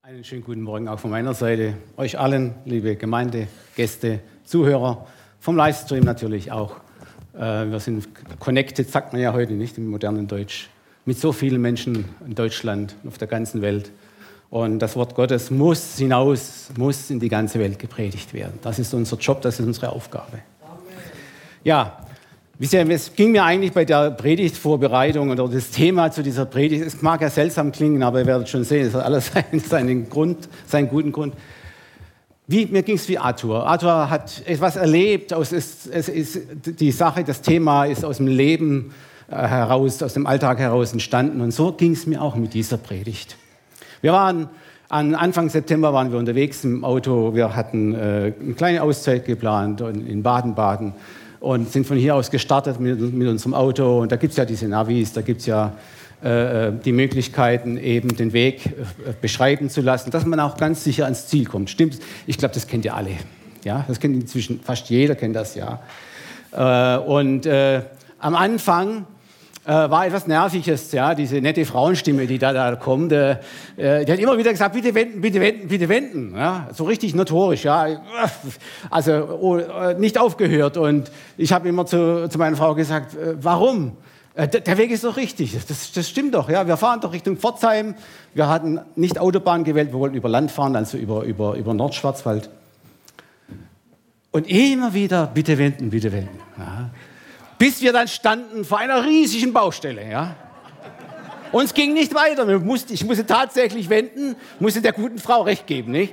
Einen schönen guten Morgen auch von meiner Seite. Euch allen, liebe Gemeinde, Gäste, Zuhörer, vom Livestream natürlich auch. Wir sind connected, sagt man ja heute nicht im modernen Deutsch, mit so vielen Menschen in Deutschland und auf der ganzen Welt. Und das Wort Gottes muss hinaus, muss in die ganze Welt gepredigt werden. Das ist unser Job, das ist unsere Aufgabe. Ja, wisst ihr, es ging mir eigentlich bei der Predigtvorbereitung oder das Thema zu dieser Predigt, es mag ja seltsam klingen, aber ihr werdet schon sehen, es hat alles seinen guten Grund. Mir ging es wie Arthur. Arthur hat etwas erlebt, die Sache, das Thema ist aus dem Leben heraus, aus dem Alltag heraus entstanden. Und so ging es mir auch mit dieser Predigt. Wir waren Anfang September waren wir unterwegs im Auto, wir hatten eine kleine Auszeit geplant in Baden-Baden. Und sind von hier aus gestartet mit unserem Auto. Und da gibt es ja diese Navis, da gibt es ja die Möglichkeiten, eben den Weg beschreiben zu lassen, dass man auch ganz sicher ans Ziel kommt. Stimmt? Ich glaube, das kennt ihr alle. Ja? Das kennt inzwischen fast jeder, kennt das ja. Am Anfang war etwas Nerviges, ja, diese nette Frauenstimme, die da kommt. Die hat immer wieder gesagt, bitte wenden, bitte wenden, bitte wenden. Ja, so richtig notorisch, ja. Also nicht aufgehört. Und ich habe immer zu meiner Frau gesagt, warum? Der Weg ist doch richtig, das stimmt doch. Ja. Wir fahren doch Richtung Pforzheim. Wir hatten nicht Autobahn gewählt, wir wollten über Land fahren, also über Nordschwarzwald. Und immer wieder, bitte wenden, bitte wenden. Ja. Bis wir dann standen vor einer riesigen Baustelle. Ja. Und es ging nicht weiter. Ich musste tatsächlich wenden, musste der guten Frau recht geben. Nicht?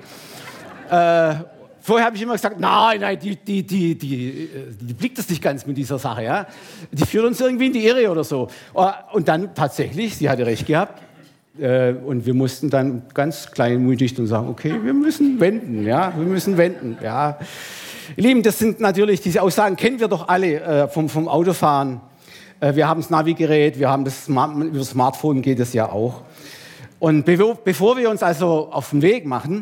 Vorher habe ich immer gesagt, nein, die blickt das nicht ganz mit dieser Sache. Ja. Die führt uns irgendwie in die Irre oder so. Und dann tatsächlich, sie hatte recht gehabt. Und wir mussten dann ganz kleinmütig dann sagen, okay, wir müssen wenden. Ja, wir müssen wenden. Ja. Ihr Lieben, das sind natürlich, diese Aussagen kennen wir doch alle vom Autofahren. Wir haben das Navigerät, über das Smartphone geht es ja auch. Und bevor wir uns also auf den Weg machen,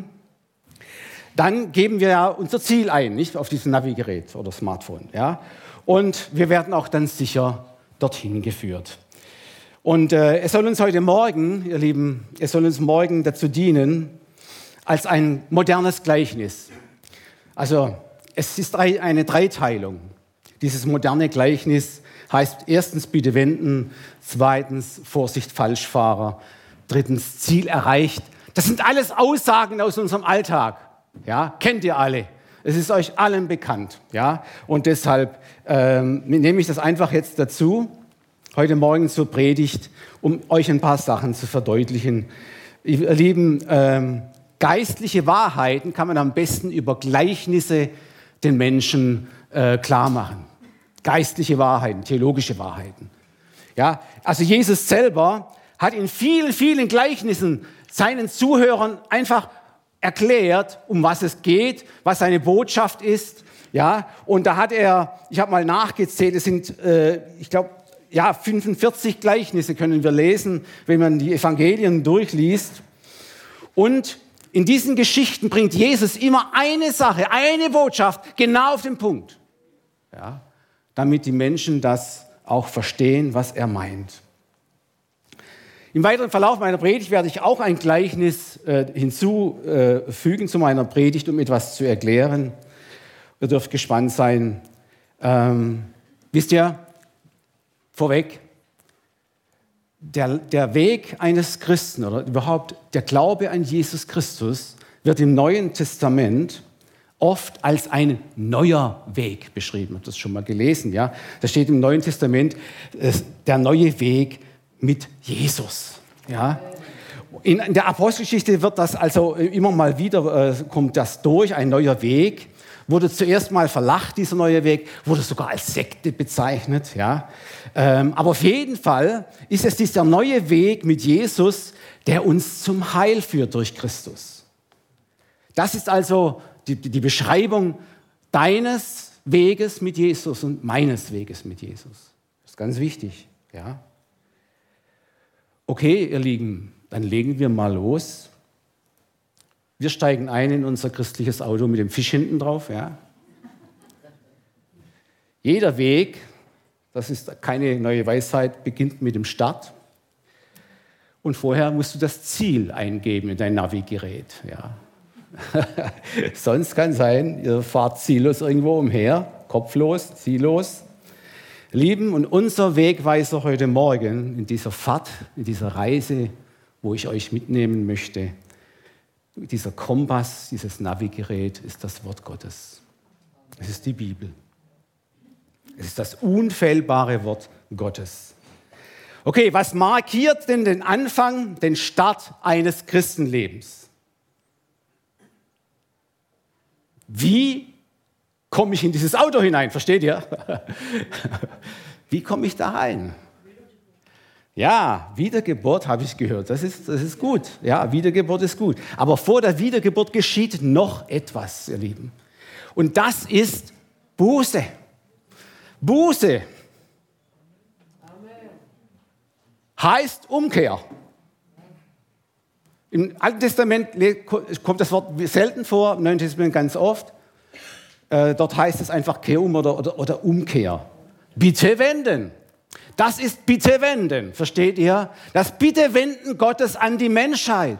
dann geben wir ja unser Ziel ein, nicht auf dieses Navigerät oder Smartphone. Ja? Und wir werden auch dann sicher dorthin geführt. Und es soll uns heute Morgen, ihr Lieben, es soll uns morgen dazu dienen, als ein modernes Gleichnis. Also, es ist eine Dreiteilung. Dieses moderne Gleichnis heißt erstens bitte wenden, zweitens Vorsicht Falschfahrer, drittens Ziel erreicht. Das sind alles Aussagen aus unserem Alltag. Ja, kennt ihr alle. Es ist euch allen bekannt. Ja? Und deshalb nehme ich das einfach jetzt dazu, heute Morgen zur Predigt, um euch ein paar Sachen zu verdeutlichen. Ihr Lieben, geistliche Wahrheiten kann man am besten über Gleichnisse den Menschen klar machen. Geistliche Wahrheiten, theologische Wahrheiten. Ja, also Jesus selber hat in vielen, vielen Gleichnissen seinen Zuhörern einfach erklärt, um was es geht, was seine Botschaft ist. Ja, und da hat er, ich habe mal nachgezählt, es sind, ich glaube, 45 Gleichnisse können wir lesen, wenn man die Evangelien durchliest. Und in diesen Geschichten bringt Jesus immer eine Sache, eine Botschaft genau auf den Punkt, ja, damit die Menschen das auch verstehen, was er meint. Im weiteren Verlauf meiner Predigt werde ich auch ein Gleichnis hinzufügen zu meiner Predigt, um etwas zu erklären. Ihr dürft gespannt sein. Wisst ihr, vorweg, der Weg eines Christen oder überhaupt der Glaube an Jesus Christus wird im Neuen Testament oft als ein neuer Weg beschrieben. Habt ihr das schon mal gelesen? Ja? Da steht im Neuen Testament der neue Weg mit Jesus. Ja? In der Apostelgeschichte wird das also immer mal wieder, kommt das durch, ein neuer Weg. Wurde zuerst mal verlacht, dieser neue Weg, wurde sogar als Sekte bezeichnet. Ja. Aber auf jeden Fall ist es dieser neue Weg mit Jesus, der uns zum Heil führt durch Christus. Das ist also die Beschreibung deines Weges mit Jesus und meines Weges mit Jesus. Das ist ganz wichtig. Ja. Okay, ihr Lieben, dann legen wir mal los. Wir steigen ein in unser christliches Auto mit dem Fisch hinten drauf. Ja. Jeder Weg, das ist keine neue Weisheit, beginnt mit dem Start. Und vorher musst du das Ziel eingeben in dein Navigerät. Ja. Sonst kann sein, ihr fahrt ziellos irgendwo umher, kopflos, ziellos. Lieben, und unser Wegweiser heute Morgen in dieser Fahrt, in dieser Reise, wo ich euch mitnehmen möchte, dieser Kompass, dieses Navigerät ist das Wort Gottes. Es ist die Bibel. Es ist das unfehlbare Wort Gottes. Okay, was markiert denn den Anfang, den Start eines Christenlebens? Wie komme ich in dieses Auto hinein? Versteht ihr? Wie komme ich da rein? Ja, Wiedergeburt habe ich gehört. Das ist gut. Ja, Wiedergeburt ist gut. Aber vor der Wiedergeburt geschieht noch etwas, ihr Lieben. Und das ist Buße. Buße heißt Umkehr. Im Alten Testament kommt das Wort selten vor, im Neuen Testament ganz oft. Dort heißt es einfach Kehr um oder Umkehr. Bitte wenden. Das ist Bitte wenden, versteht ihr? Das Bitte wenden Gottes an die Menschheit.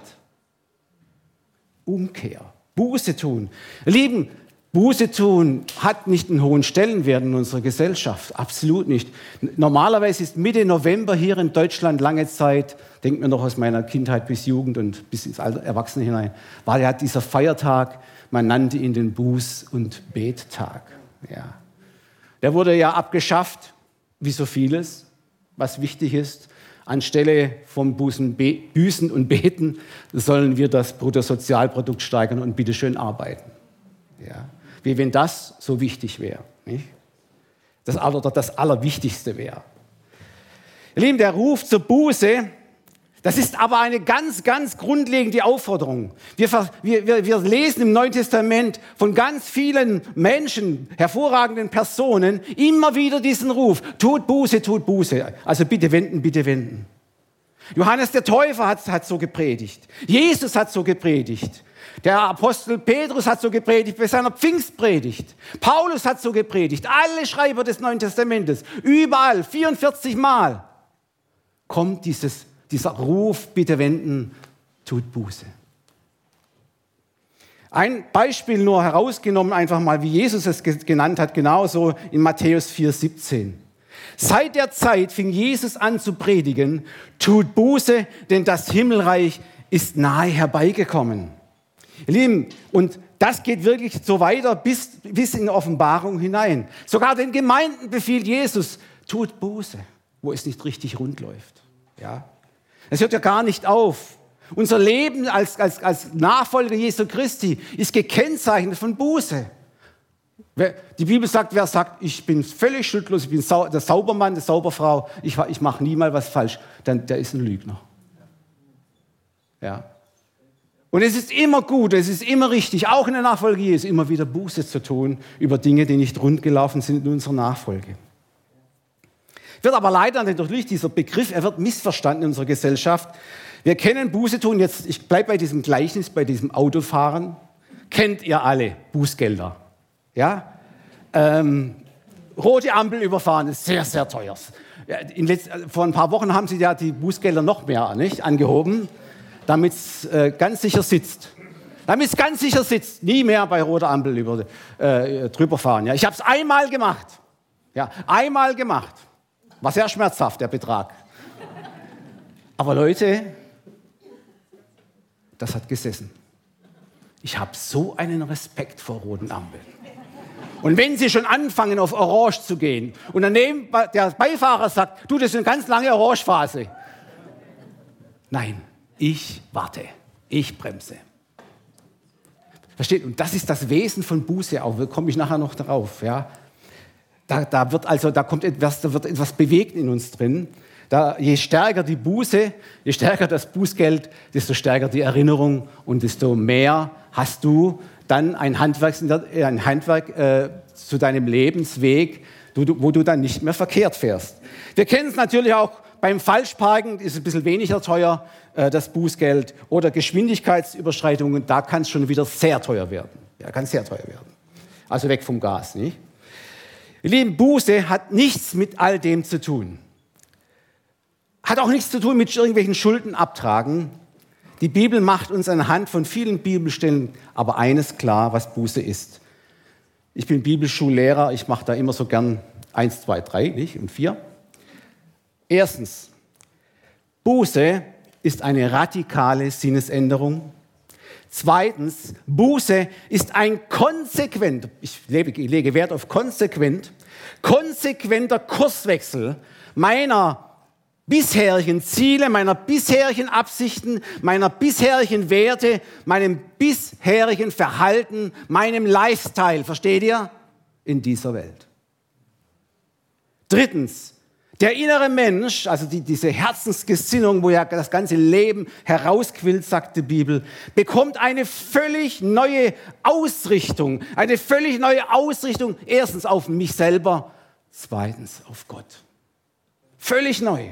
Umkehr, Buße tun. Ihr Lieben, Buße tun hat nicht einen hohen Stellenwert in unserer Gesellschaft, absolut nicht. Normalerweise ist Mitte November hier in Deutschland lange Zeit, denkt mir noch aus meiner Kindheit bis Jugend und bis ins Erwachsene hinein, war ja dieser Feiertag, man nannte ihn den Buß- und Bettag. Ja. Der wurde ja abgeschafft, wie so vieles, was wichtig ist. Anstelle vom Büßen und Beten sollen wir das Bruttosozialprodukt steigern und bitteschön arbeiten. Ja. Wie wenn das so wichtig wäre. Nicht? Das Allerwichtigste wäre. Ihr Lieben, der Ruf zur Buße, das ist aber eine ganz, ganz grundlegende Aufforderung. Wir lesen im Neuen Testament von ganz vielen Menschen, hervorragenden Personen, immer wieder diesen Ruf, tut Buße. Also bitte wenden, bitte wenden. Johannes der Täufer hat so gepredigt. Jesus hat so gepredigt. Der Apostel Petrus hat so gepredigt bei seiner Pfingstpredigt. Paulus hat so gepredigt. Alle Schreiber des Neuen Testamentes, überall, 44 Mal, kommt dieser Ruf, bitte wenden, tut Buße. Ein Beispiel nur herausgenommen, einfach mal, wie Jesus es genannt hat, genauso in Matthäus 4,17. Seit der Zeit fing Jesus an zu predigen, tut Buße, denn das Himmelreich ist nahe herbeigekommen. Ihr Lieben, und das geht wirklich so weiter bis in Offenbarung hinein. Sogar den Gemeinden befiehlt Jesus, tut Buße, wo es nicht richtig rund läuft. Ja? Es hört ja gar nicht auf. Unser Leben als Nachfolger Jesu Christi ist gekennzeichnet von Buße. Die Bibel sagt, wer sagt, ich bin völlig schuldlos, ich bin der Saubermann, die Sauberfrau, ich mache nie mal was falsch, der ist ein Lügner. Ja. Und es ist immer gut, es ist immer richtig, auch in der Nachfolge Jesu, immer wieder Buße zu tun über Dinge, die nicht rund gelaufen sind in unserer Nachfolge. Wird aber leider natürlich dieser Begriff, er wird missverstanden in unserer Gesellschaft. Wir kennen Buße tun, jetzt, ich bleibe bei diesem Gleichnis, bei diesem Autofahren. Kennt ihr alle Bußgelder? Ja? Rote Ampel überfahren ist sehr, sehr teuer. Ja, vor ein paar Wochen haben sie ja die Bußgelder noch mehr angehoben, damit es ganz sicher sitzt. Damit es ganz sicher sitzt, nie mehr bei roter Ampel drüber fahren. Ja? Ich habe es einmal gemacht. Ja, einmal gemacht. War sehr schmerzhaft, der Betrag. Aber Leute, das hat gesessen. Ich habe so einen Respekt vor roten Ampeln. Und wenn sie schon anfangen, auf Orange zu gehen und daneben der Beifahrer sagt, du, das ist eine ganz lange Orangephase. Nein, ich warte, ich bremse. Versteht? Und das ist das Wesen von Buße auch. Da komme ich nachher noch darauf. Ja? Da wird etwas bewegt in uns drin. Je stärker die Buße, je stärker das Bußgeld, desto stärker die Erinnerung und desto mehr hast du dann ein Handwerk zu deinem Lebensweg, wo du dann nicht mehr verkehrt fährst. Wir kennen es natürlich auch beim Falschparken, ist es ein bisschen weniger teuer, das Bußgeld, oder Geschwindigkeitsüberschreitungen, da kann es schon wieder sehr teuer werden. Ja, kann sehr teuer werden. Also weg vom Gas, nicht? Ihr Lieben, Buße hat nichts mit all dem zu tun. Hat auch nichts zu tun mit irgendwelchen Schulden abtragen. Die Bibel macht uns anhand von vielen Bibelstellen aber eines klar, was Buße ist. Ich bin Bibelschullehrer, ich mache da immer so gern 1, 2, 3 nicht? Und 4. Erstens, Buße ist eine radikale Sinnesänderung. Zweitens, Buße ist ein ich lege Wert auf konsequenter Kurswechsel meiner bisherigen Ziele, meiner bisherigen Absichten, meiner bisherigen Werte, meinem bisherigen Verhalten, meinem Lifestyle, versteht ihr? In dieser Welt. Drittens, der innere Mensch, also diese Herzensgesinnung, wo ja das ganze Leben herausquillt, sagt die Bibel, bekommt eine völlig neue Ausrichtung. Eine völlig neue Ausrichtung, erstens auf mich selber, zweitens auf Gott. Völlig neu.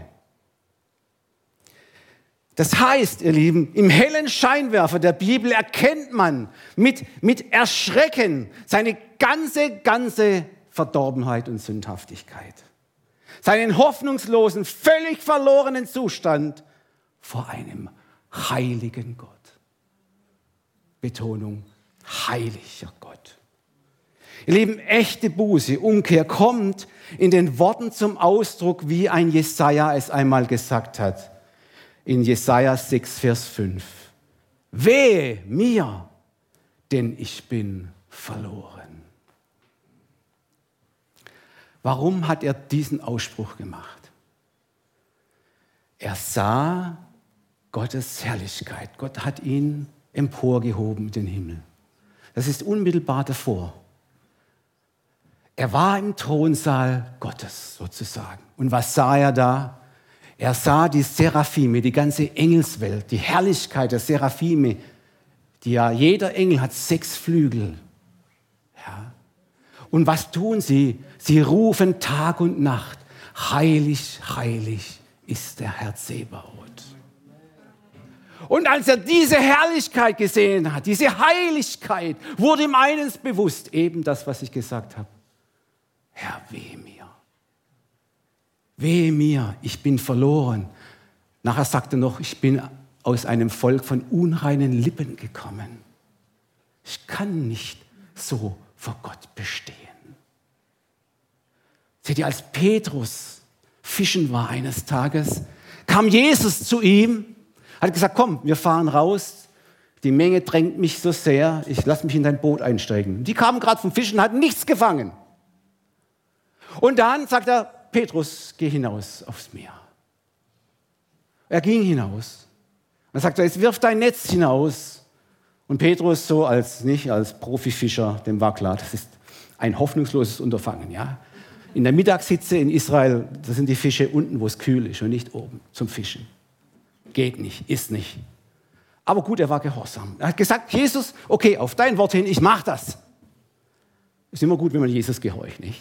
Das heißt, ihr Lieben, im hellen Scheinwerfer der Bibel erkennt man mit Erschrecken seine ganze Verdorbenheit und Sündhaftigkeit. Seinen hoffnungslosen, völlig verlorenen Zustand vor einem heiligen Gott. Betonung, heiliger Gott. Ihr Lieben, echte Buße, Umkehr kommt in den Worten zum Ausdruck, wie ein Jesaja es einmal gesagt hat. In Jesaja 6, Vers 5. Wehe mir, denn ich bin verloren. Warum hat er diesen Ausspruch gemacht? Er sah Gottes Herrlichkeit. Gott hat ihn emporgehoben in den Himmel. Das ist unmittelbar davor. Er war im Thronsaal Gottes sozusagen. Und was sah er da? Er sah die Seraphime, die ganze Engelswelt, die Herrlichkeit der Seraphime, die ja, jeder Engel hat 6 Flügel. Ja. Und was tun sie? Sie rufen Tag und Nacht, heilig, heilig ist der Herr Zebaoth. Und als er diese Herrlichkeit gesehen hat, diese Heiligkeit, wurde ihm eines bewusst, eben das, was ich gesagt habe. Herr, wehe mir. Wehe mir, ich bin verloren. Nachher sagt er noch, ich bin aus einem Volk von unreinen Lippen gekommen. Ich kann nicht so vor Gott bestehen. Seht ihr, als Petrus fischen war eines Tages, kam Jesus zu ihm, hat gesagt, komm, wir fahren raus, die Menge drängt mich so sehr, ich lasse mich in dein Boot einsteigen. Die kamen gerade vom Fischen, hatten nichts gefangen. Und dann sagt er, Petrus, geh hinaus aufs Meer. Er ging hinaus. Dann sagt er, jetzt wirf dein Netz hinaus. Und Petrus so als Profifischer, dem war klar, das ist ein hoffnungsloses Unterfangen. Ja? In der Mittagshitze in Israel, da sind die Fische unten, wo es kühl ist und nicht oben zum Fischen. Geht nicht, ist nicht. Aber gut, er war gehorsam. Er hat gesagt, Jesus, okay, auf dein Wort hin, ich mache das. Ist immer gut, wenn man Jesus gehorcht, nicht?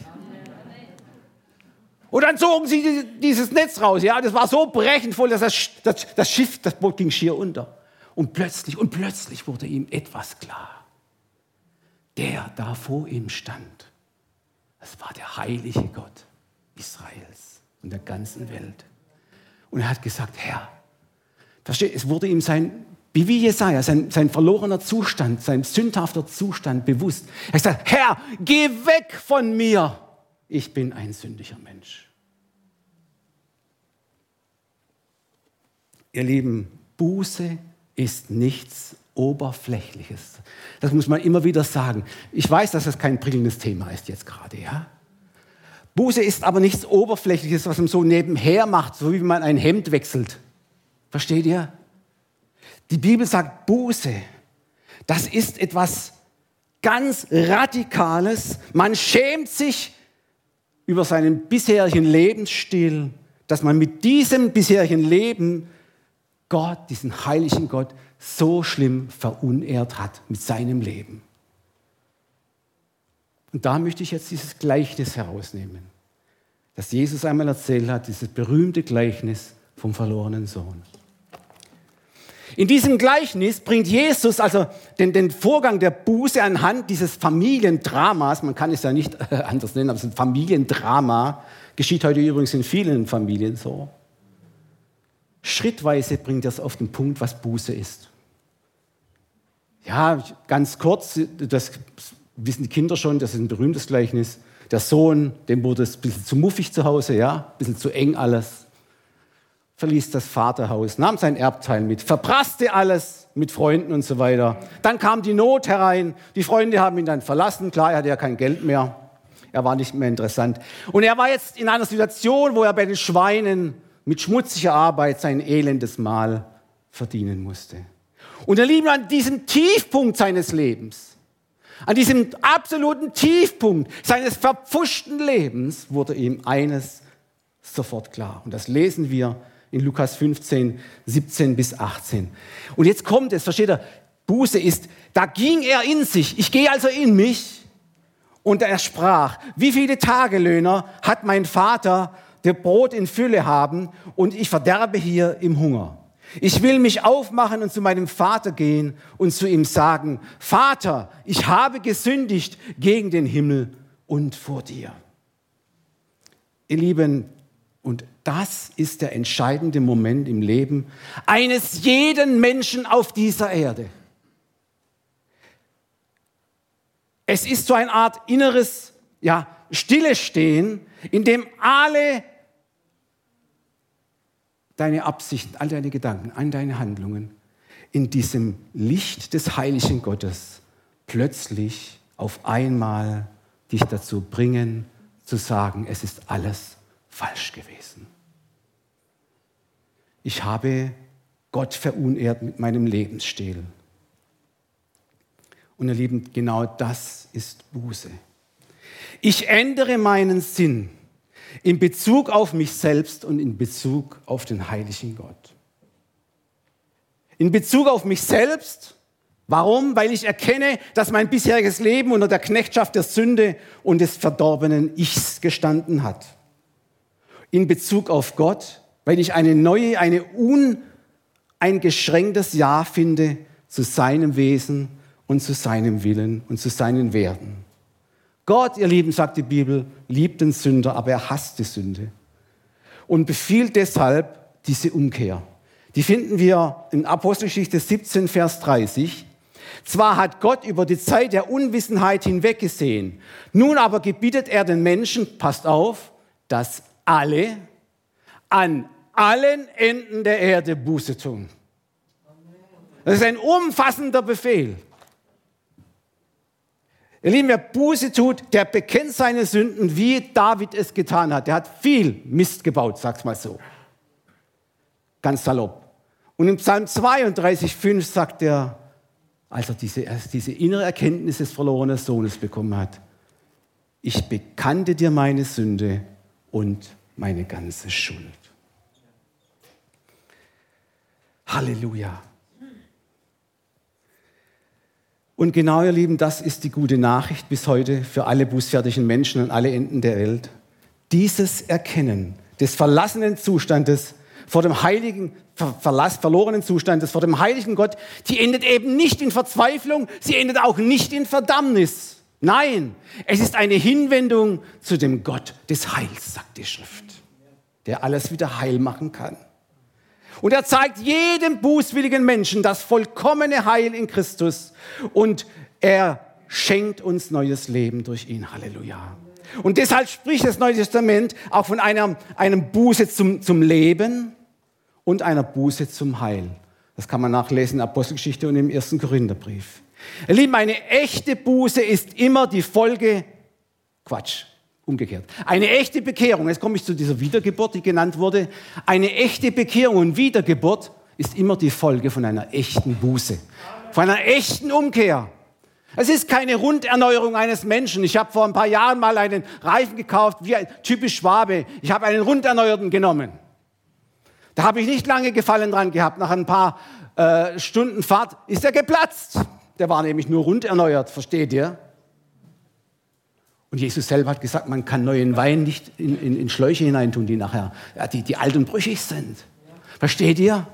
Und dann zogen sie dieses Netz raus. Ja, das war so brechend voll, dass das Boot ging schier unter. Und plötzlich wurde ihm etwas klar. Der da vor ihm stand, das war der heilige Gott Israels und der ganzen Welt. Und er hat gesagt, Herr, es wurde ihm wie Jesaja, sein verlorener Zustand, sein sündhafter Zustand bewusst. Er hat gesagt, Herr, geh weg von mir. Ich bin ein sündiger Mensch. Ihr Lieben, Buße ist nichts Oberflächliches. Das muss man immer wieder sagen. Ich weiß, dass das kein prickelndes Thema ist jetzt gerade. Ja? Buße ist aber nichts Oberflächliches, was man so nebenher macht, so wie man ein Hemd wechselt. Versteht ihr? Die Bibel sagt, Buße, das ist etwas ganz Radikales. Man schämt sich über seinen bisherigen Lebensstil, dass man mit diesem bisherigen Leben Gott, diesen heiligen Gott, so schlimm verunehrt hat mit seinem Leben. Und da möchte ich jetzt dieses Gleichnis herausnehmen, das Jesus einmal erzählt hat, dieses berühmte Gleichnis vom verlorenen Sohn. In diesem Gleichnis bringt Jesus also den Vorgang der Buße anhand dieses Familiendramas, man kann es ja nicht anders nennen, aber es ist ein Familiendrama, geschieht heute übrigens in vielen Familien so. schrittweise bringt er es auf den Punkt, was Buße ist. Ja, ganz kurz, das wissen die Kinder schon, das ist ein berühmtes Gleichnis. Der Sohn, dem wurde es ein bisschen zu muffig zu Hause, ja, ein bisschen zu eng alles. Verließ das Vaterhaus, nahm sein Erbteil mit, verprasste alles mit Freunden und so weiter. Dann kam die Not herein, die Freunde haben ihn dann verlassen, klar, er hatte ja kein Geld mehr, er war nicht mehr interessant. Und er war jetzt in einer Situation, wo er bei den Schweinen mit schmutziger Arbeit sein elendes Mahl verdienen musste. Und ihr Lieben, an diesem Tiefpunkt seines Lebens, an diesem absoluten Tiefpunkt seines verpfuschten Lebens, wurde ihm eines sofort klar. Und das lesen wir in Lukas 15, 17 bis 18. Und jetzt kommt es, versteht ihr, Buße ist, da ging er in sich, ich gehe also in mich, und er sprach, wie viele Tagelöhner hat mein Vater, der Brot in Fülle haben, und ich verderbe hier im Hunger. Ich will mich aufmachen und zu meinem Vater gehen und zu ihm sagen, Vater, ich habe gesündigt gegen den Himmel und vor dir. Ihr Lieben, und das ist der entscheidende Moment im Leben eines jeden Menschen auf dieser Erde. Es ist so eine Art inneres, Stillestehen, in dem alle deine Absichten, all deine Gedanken, all deine Handlungen in diesem Licht des heiligen Gottes plötzlich auf einmal dich dazu bringen, zu sagen, es ist alles falsch gewesen. Ich habe Gott verunehrt mit meinem Lebensstil. Und ihr Lieben, genau das ist Buße. Ich ändere meinen Sinn in Bezug auf mich selbst und in Bezug auf den heiligen Gott. In Bezug auf mich selbst. Warum? Weil ich erkenne, dass mein bisheriges Leben unter der Knechtschaft der Sünde und des verdorbenen Ichs gestanden hat. In Bezug auf Gott, weil ich ein uneingeschränktes Ja finde zu seinem Wesen und zu seinem Willen und zu seinen Werten. Gott, ihr Lieben, sagt die Bibel, liebt den Sünder, aber er hasst die Sünde. Und befiehlt deshalb diese Umkehr. Die finden wir in Apostelgeschichte 17, Vers 30. Zwar hat Gott über die Zeit der Unwissenheit hinweggesehen, nun aber gebietet er den Menschen, passt auf, dass alle an allen Enden der Erde Buße tun. Das ist ein umfassender Befehl. Ihr Lieben, wer Buße tut, der bekennt seine Sünden, wie David es getan hat. Der hat viel Mist gebaut, sag's mal so. Ganz salopp. Und im Psalm 32, 5 sagt er, als er diese innere Erkenntnis des verlorenen Sohnes bekommen hat, ich bekannte dir meine Sünde und meine ganze Schuld. Halleluja. Und genau, ihr Lieben, das ist die gute Nachricht bis heute für alle bußfertigen Menschen an alle Enden der Welt. Dieses Erkennen des verlassenen Zustandes vor dem verlorenen Zustandes vor dem heiligen Gott, die endet eben nicht in Verzweiflung, sie endet auch nicht in Verdammnis. Nein, es ist eine Hinwendung zu dem Gott des Heils, sagt die Schrift, der alles wieder heil machen kann. Und er zeigt jedem bußwilligen Menschen das vollkommene Heil in Christus und er schenkt uns neues Leben durch ihn. Halleluja. Und deshalb spricht das Neue Testament auch von einem Buße zum Leben und einer Buße zum Heil. Das kann man nachlesen in der Apostelgeschichte und im 1. Korintherbrief. Ihr Lieben, eine echte Buße ist immer die Folge, umgekehrt. Eine echte Bekehrung, jetzt komme ich zu dieser Wiedergeburt, die genannt wurde. Eine echte Bekehrung und Wiedergeburt ist immer die Folge von einer echten Buße, von einer echten Umkehr. Es ist keine Runderneuerung eines Menschen. Ich habe vor ein paar Jahren mal einen Reifen gekauft, wie ein typisch Schwabe. Ich habe einen runderneuerten genommen. Da habe ich nicht lange Gefallen dran gehabt. Nach ein paar Stunden Fahrt ist er geplatzt. Der war nämlich nur runderneuert, versteht ihr? Und Jesus selber hat gesagt, man kann neuen Wein nicht in Schläuche hineintun, die nachher, die alt und brüchig sind. Versteht ihr?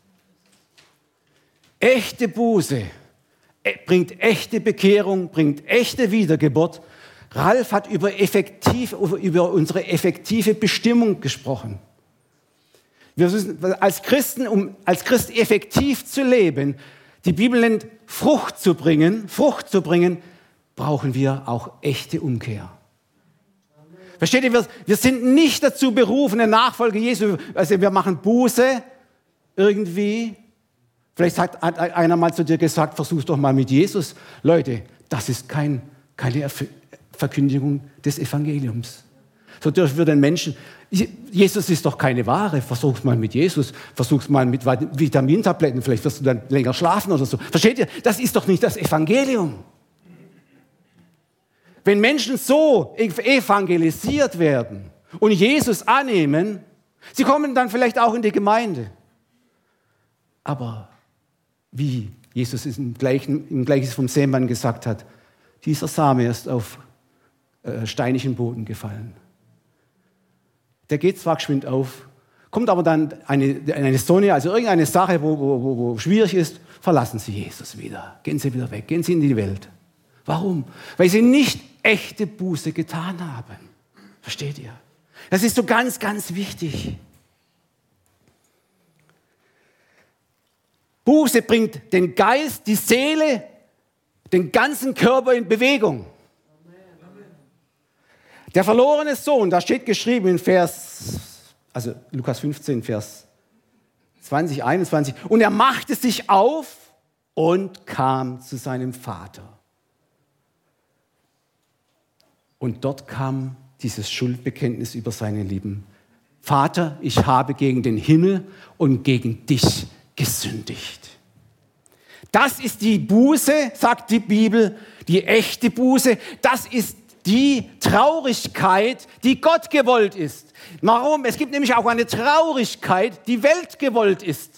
Echte Buße bringt echte Bekehrung, bringt echte Wiedergeburt. Ralf hat über unsere effektive Bestimmung gesprochen. Wir müssen als Christen, um als Christ effektiv zu leben, die Bibel nennt Frucht zu bringen, brauchen wir auch echte Umkehr. Versteht ihr, wir sind nicht dazu berufen, eine Nachfolge Jesu, also wir machen Buße irgendwie. Vielleicht hat einer mal zu dir gesagt, versuch's doch mal mit Jesus. Leute, das ist keine Verkündigung des Evangeliums. So dürfen wir den Menschen, Jesus ist doch keine Ware, versuch's mal mit Jesus, versuch's mal mit Vitamintabletten, vielleicht wirst du dann länger schlafen oder so. Versteht ihr, das ist doch nicht das Evangelium. Wenn Menschen so evangelisiert werden und Jesus annehmen, sie kommen dann vielleicht auch in die Gemeinde. Aber wie Jesus im Gleichnis vom Sämann gesagt hat, dieser Same ist auf steinigen Boden gefallen. Der geht zwar geschwind auf, kommt aber dann eine Sonne, also irgendeine Sache, wo schwierig ist, verlassen sie Jesus wieder. Gehen sie wieder weg, gehen sie in die Welt. Warum? Weil sie nicht echte Buße getan haben. Versteht ihr? Das ist so ganz, ganz wichtig. Buße bringt den Geist, die Seele, den ganzen Körper in Bewegung. Der verlorene Sohn, da steht geschrieben in Lukas 15, Vers 20, 21, und er machte sich auf und kam zu seinem Vater. Und dort kam dieses Schuldbekenntnis über seine Lippen. Vater, ich habe gegen den Himmel und gegen dich gesündigt. Das ist die Buße, sagt die Bibel, die echte Buße. Das ist die Traurigkeit, die Gott gewollt ist. Warum? Es gibt nämlich auch eine Traurigkeit, die Welt gewollt ist.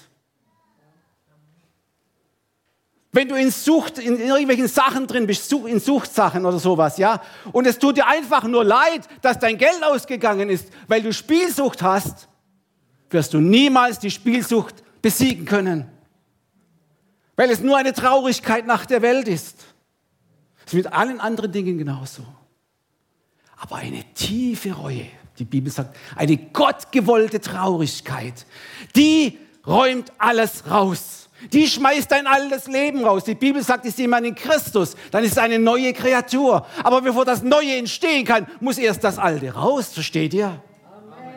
Wenn du in irgendwelchen Sachen drin bist, in Suchtsachen oder sowas, ja, und es tut dir einfach nur leid, dass dein Geld ausgegangen ist, weil du Spielsucht hast, wirst du niemals die Spielsucht besiegen können. Weil es nur eine Traurigkeit nach der Welt ist. Das ist mit allen anderen Dingen genauso. Aber eine tiefe Reue, die Bibel sagt, eine gottgewollte Traurigkeit, die räumt alles raus. Die schmeißt dein altes Leben raus. Die Bibel sagt, ist jemand in Christus, dann ist es eine neue Kreatur. Aber bevor das Neue entstehen kann, muss erst das Alte raus, versteht ihr? Amen.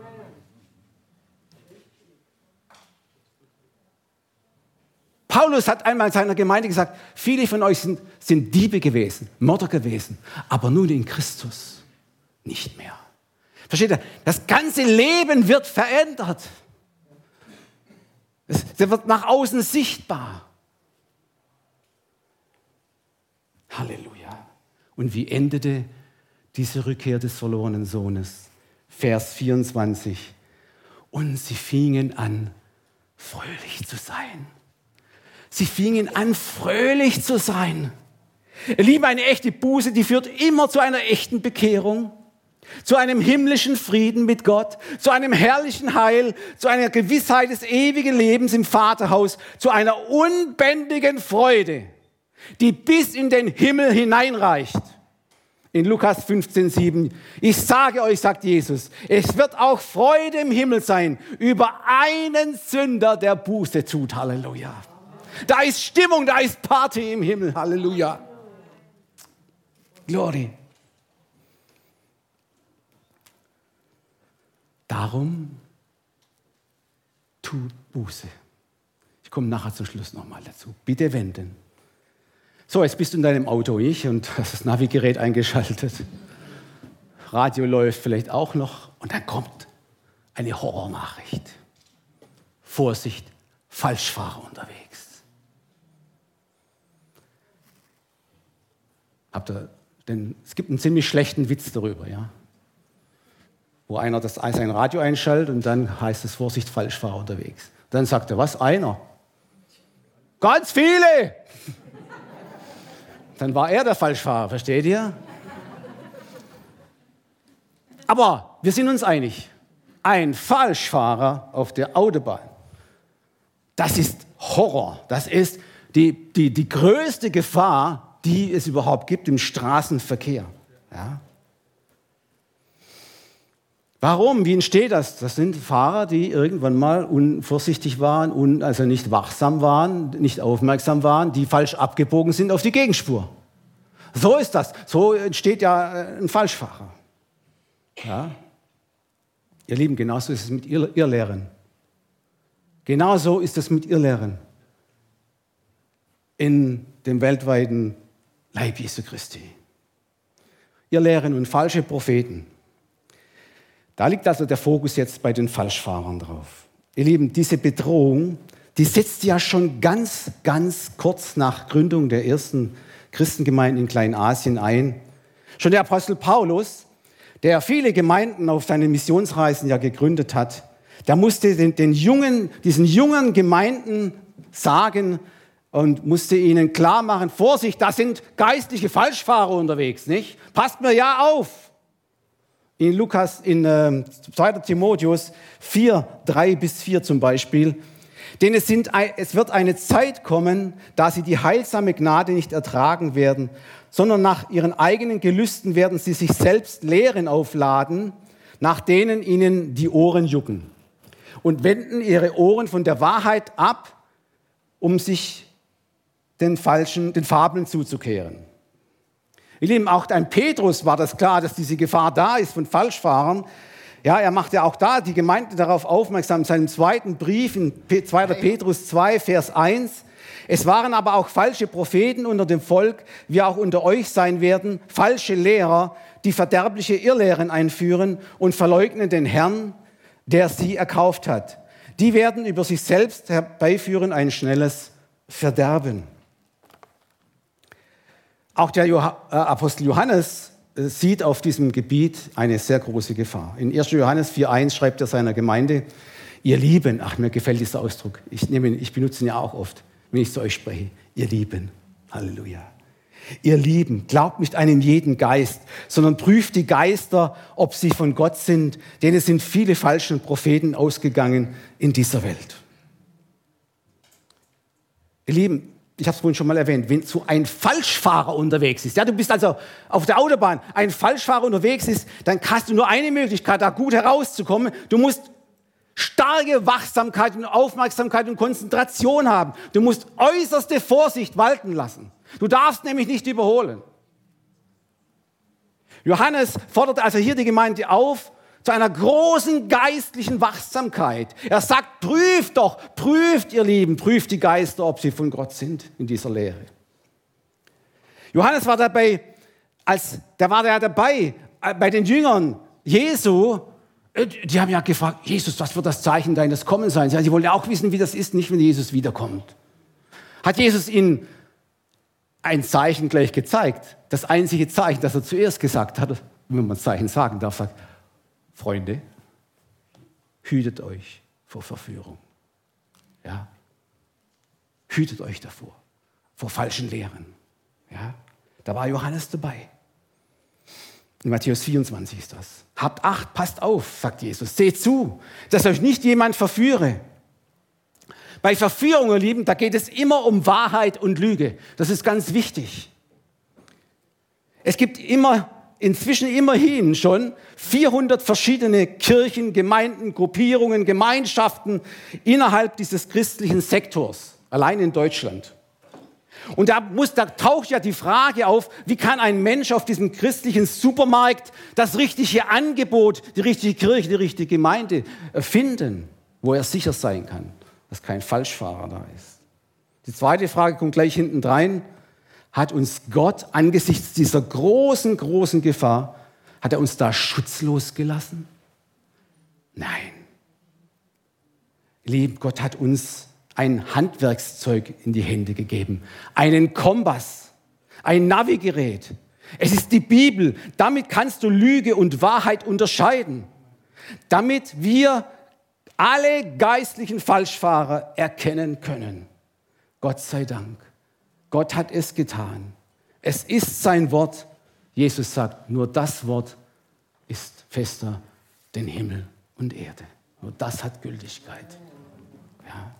Paulus hat einmal seiner Gemeinde gesagt, viele von euch sind Diebe gewesen, Mörder gewesen, aber nun in Christus nicht mehr. Versteht ihr? Das ganze Leben wird verändert. Es wird nach außen sichtbar. Halleluja. Und wie endete diese Rückkehr des verlorenen Sohnes? Vers 24. Und sie fingen an, fröhlich zu sein. Sie fingen an, fröhlich zu sein. Ihr Lieben, eine echte Buße, die führt immer zu einer echten Bekehrung, zu einem himmlischen Frieden mit Gott, zu einem herrlichen Heil, zu einer Gewissheit des ewigen Lebens im Vaterhaus, zu einer unbändigen Freude, die bis in den Himmel hineinreicht. In Lukas 15,7, ich sage euch, sagt Jesus, es wird auch Freude im Himmel sein über einen Sünder, der Buße tut. Halleluja. Da ist Stimmung, da ist Party im Himmel. Halleluja. Glory. Darum tut Buße. Ich komme nachher zum Schluss nochmal dazu. Bitte wenden. So, jetzt bist du in deinem Auto, und hast das Navigerät eingeschaltet. Radio läuft vielleicht auch noch. Und dann kommt eine Horrornachricht. Vorsicht, Falschfahrer unterwegs. Denn es gibt einen ziemlich schlechten Witz darüber, ja? Wo einer sein Radio einschaltet und dann heißt es, Vorsicht, Falschfahrer unterwegs. Dann sagt er, was, einer? Ganz viele! Dann war er der Falschfahrer, versteht ihr? Aber wir sind uns einig, ein Falschfahrer auf der Autobahn, das ist Horror, das ist die größte Gefahr, die es überhaupt gibt im Straßenverkehr. Ja? Warum? Wie entsteht das? Das sind Fahrer, die irgendwann mal unvorsichtig waren, also nicht wachsam waren, nicht aufmerksam waren, die falsch abgebogen sind auf die Gegenspur. So ist das. So entsteht ja ein Falschfahrer. Ja? Ihr Lieben, genauso ist es mit Irrlehren. Genauso ist es mit Irrlehren in dem weltweiten Leib Jesu Christi. Irrlehren und falsche Propheten. Da liegt also der Fokus jetzt bei den Falschfahrern drauf. Ihr Lieben, diese Bedrohung, die setzt ja schon ganz, ganz kurz nach Gründung der ersten Christengemeinden in Kleinasien ein. Schon der Apostel Paulus, der viele Gemeinden auf seinen Missionsreisen ja gegründet hat, der musste diesen jungen Gemeinden sagen und musste ihnen klar machen, Vorsicht, da sind geistliche Falschfahrer unterwegs, nicht? Passt mir ja auf! In 2. Timotheus 4, 3-4 zum Beispiel. Denn es wird eine Zeit kommen, da sie die heilsame Gnade nicht ertragen werden, sondern nach ihren eigenen Gelüsten werden sie sich selbst Lehren aufladen, nach denen ihnen die Ohren jucken. Und wenden ihre Ohren von der Wahrheit ab, um sich den Fabeln zuzukehren. Ihr Lieben, auch ein Petrus war das klar, dass diese Gefahr da ist von Falschfahrern. Ja, er macht ja auch da die Gemeinde darauf aufmerksam, in seinem zweiten Brief, in 2. Petrus 2, Vers 1. Es waren aber auch falsche Propheten unter dem Volk, wie auch unter euch sein werden, falsche Lehrer, die verderbliche Irrlehren einführen und verleugnen den Herrn, der sie erkauft hat. Die werden über sich selbst herbeiführen ein schnelles Verderben. Auch der Apostel Johannes sieht auf diesem Gebiet eine sehr große Gefahr. In 1. Johannes 4,1 schreibt er seiner Gemeinde, ihr Lieben, mir gefällt dieser Ausdruck, ich benutze ihn ja auch oft, wenn ich zu euch spreche, ihr Lieben, Halleluja. Ihr Lieben, glaubt nicht einem jeden Geist, sondern prüft die Geister, ob sie von Gott sind, denn es sind viele falsche Propheten ausgegangen in dieser Welt. Ihr Lieben, ich habe es vorhin schon mal erwähnt, wenn so ein Falschfahrer unterwegs ist, ja, du bist also auf der Autobahn, ein Falschfahrer unterwegs ist, dann hast du nur eine Möglichkeit, da gut herauszukommen. Du musst starke Wachsamkeit und Aufmerksamkeit und Konzentration haben. Du musst äußerste Vorsicht walten lassen. Du darfst nämlich nicht überholen. Johannes fordert also hier die Gemeinde auf, zu einer großen geistlichen Wachsamkeit. Er sagt, prüft, ihr Lieben, prüft die Geister, ob sie von Gott sind in dieser Lehre. Johannes war dabei, bei den Jüngern Jesu, die haben ja gefragt, Jesus, was wird das Zeichen deines Kommens sein? Sie wollen ja auch wissen, wie das ist, nicht wenn Jesus wiederkommt. Hat Jesus ihnen ein Zeichen gleich gezeigt? Das einzige Zeichen, das er zuerst gesagt hat, wenn man Zeichen sagen darf, sagt, Freunde, hütet euch vor Verführung. Ja? Hütet euch davor, vor falschen Lehren. Ja? Da war Johannes dabei. In Matthäus 24 ist das. Habt Acht, passt auf, sagt Jesus. Seht zu, dass euch nicht jemand verführe. Bei Verführung, ihr Lieben, da geht es immer um Wahrheit und Lüge. Das ist ganz wichtig. Es gibt inzwischen immerhin schon 400 verschiedene Kirchen, Gemeinden, Gruppierungen, Gemeinschaften innerhalb dieses christlichen Sektors, allein in Deutschland. Und da taucht ja die Frage auf, wie kann ein Mensch auf diesem christlichen Supermarkt das richtige Angebot, die richtige Kirche, die richtige Gemeinde finden, wo er sicher sein kann, dass kein Falschfahrer da ist. Die zweite Frage kommt gleich hinten rein. Hat uns Gott angesichts dieser großen, großen Gefahr, hat er uns da schutzlos gelassen? Nein. Lieb, Gott hat uns ein Handwerkszeug in die Hände gegeben, einen Kompass, ein Navigerät. Es ist die Bibel. Damit kannst du Lüge und Wahrheit unterscheiden, damit wir alle geistlichen Falschfahrer erkennen können. Gott sei Dank. Gott hat es getan. Es ist sein Wort. Jesus sagt, nur das Wort ist fester denn Himmel und Erde. Nur das hat Gültigkeit. Ja.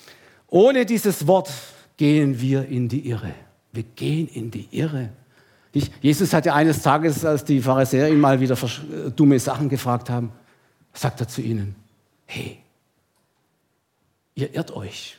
Ohne dieses Wort gehen wir in die Irre. Wir gehen in die Irre. Jesus hatte eines Tages, als die Pharisäer ihn mal wieder dumme Sachen gefragt haben, sagt er zu ihnen, hey, ihr irrt euch,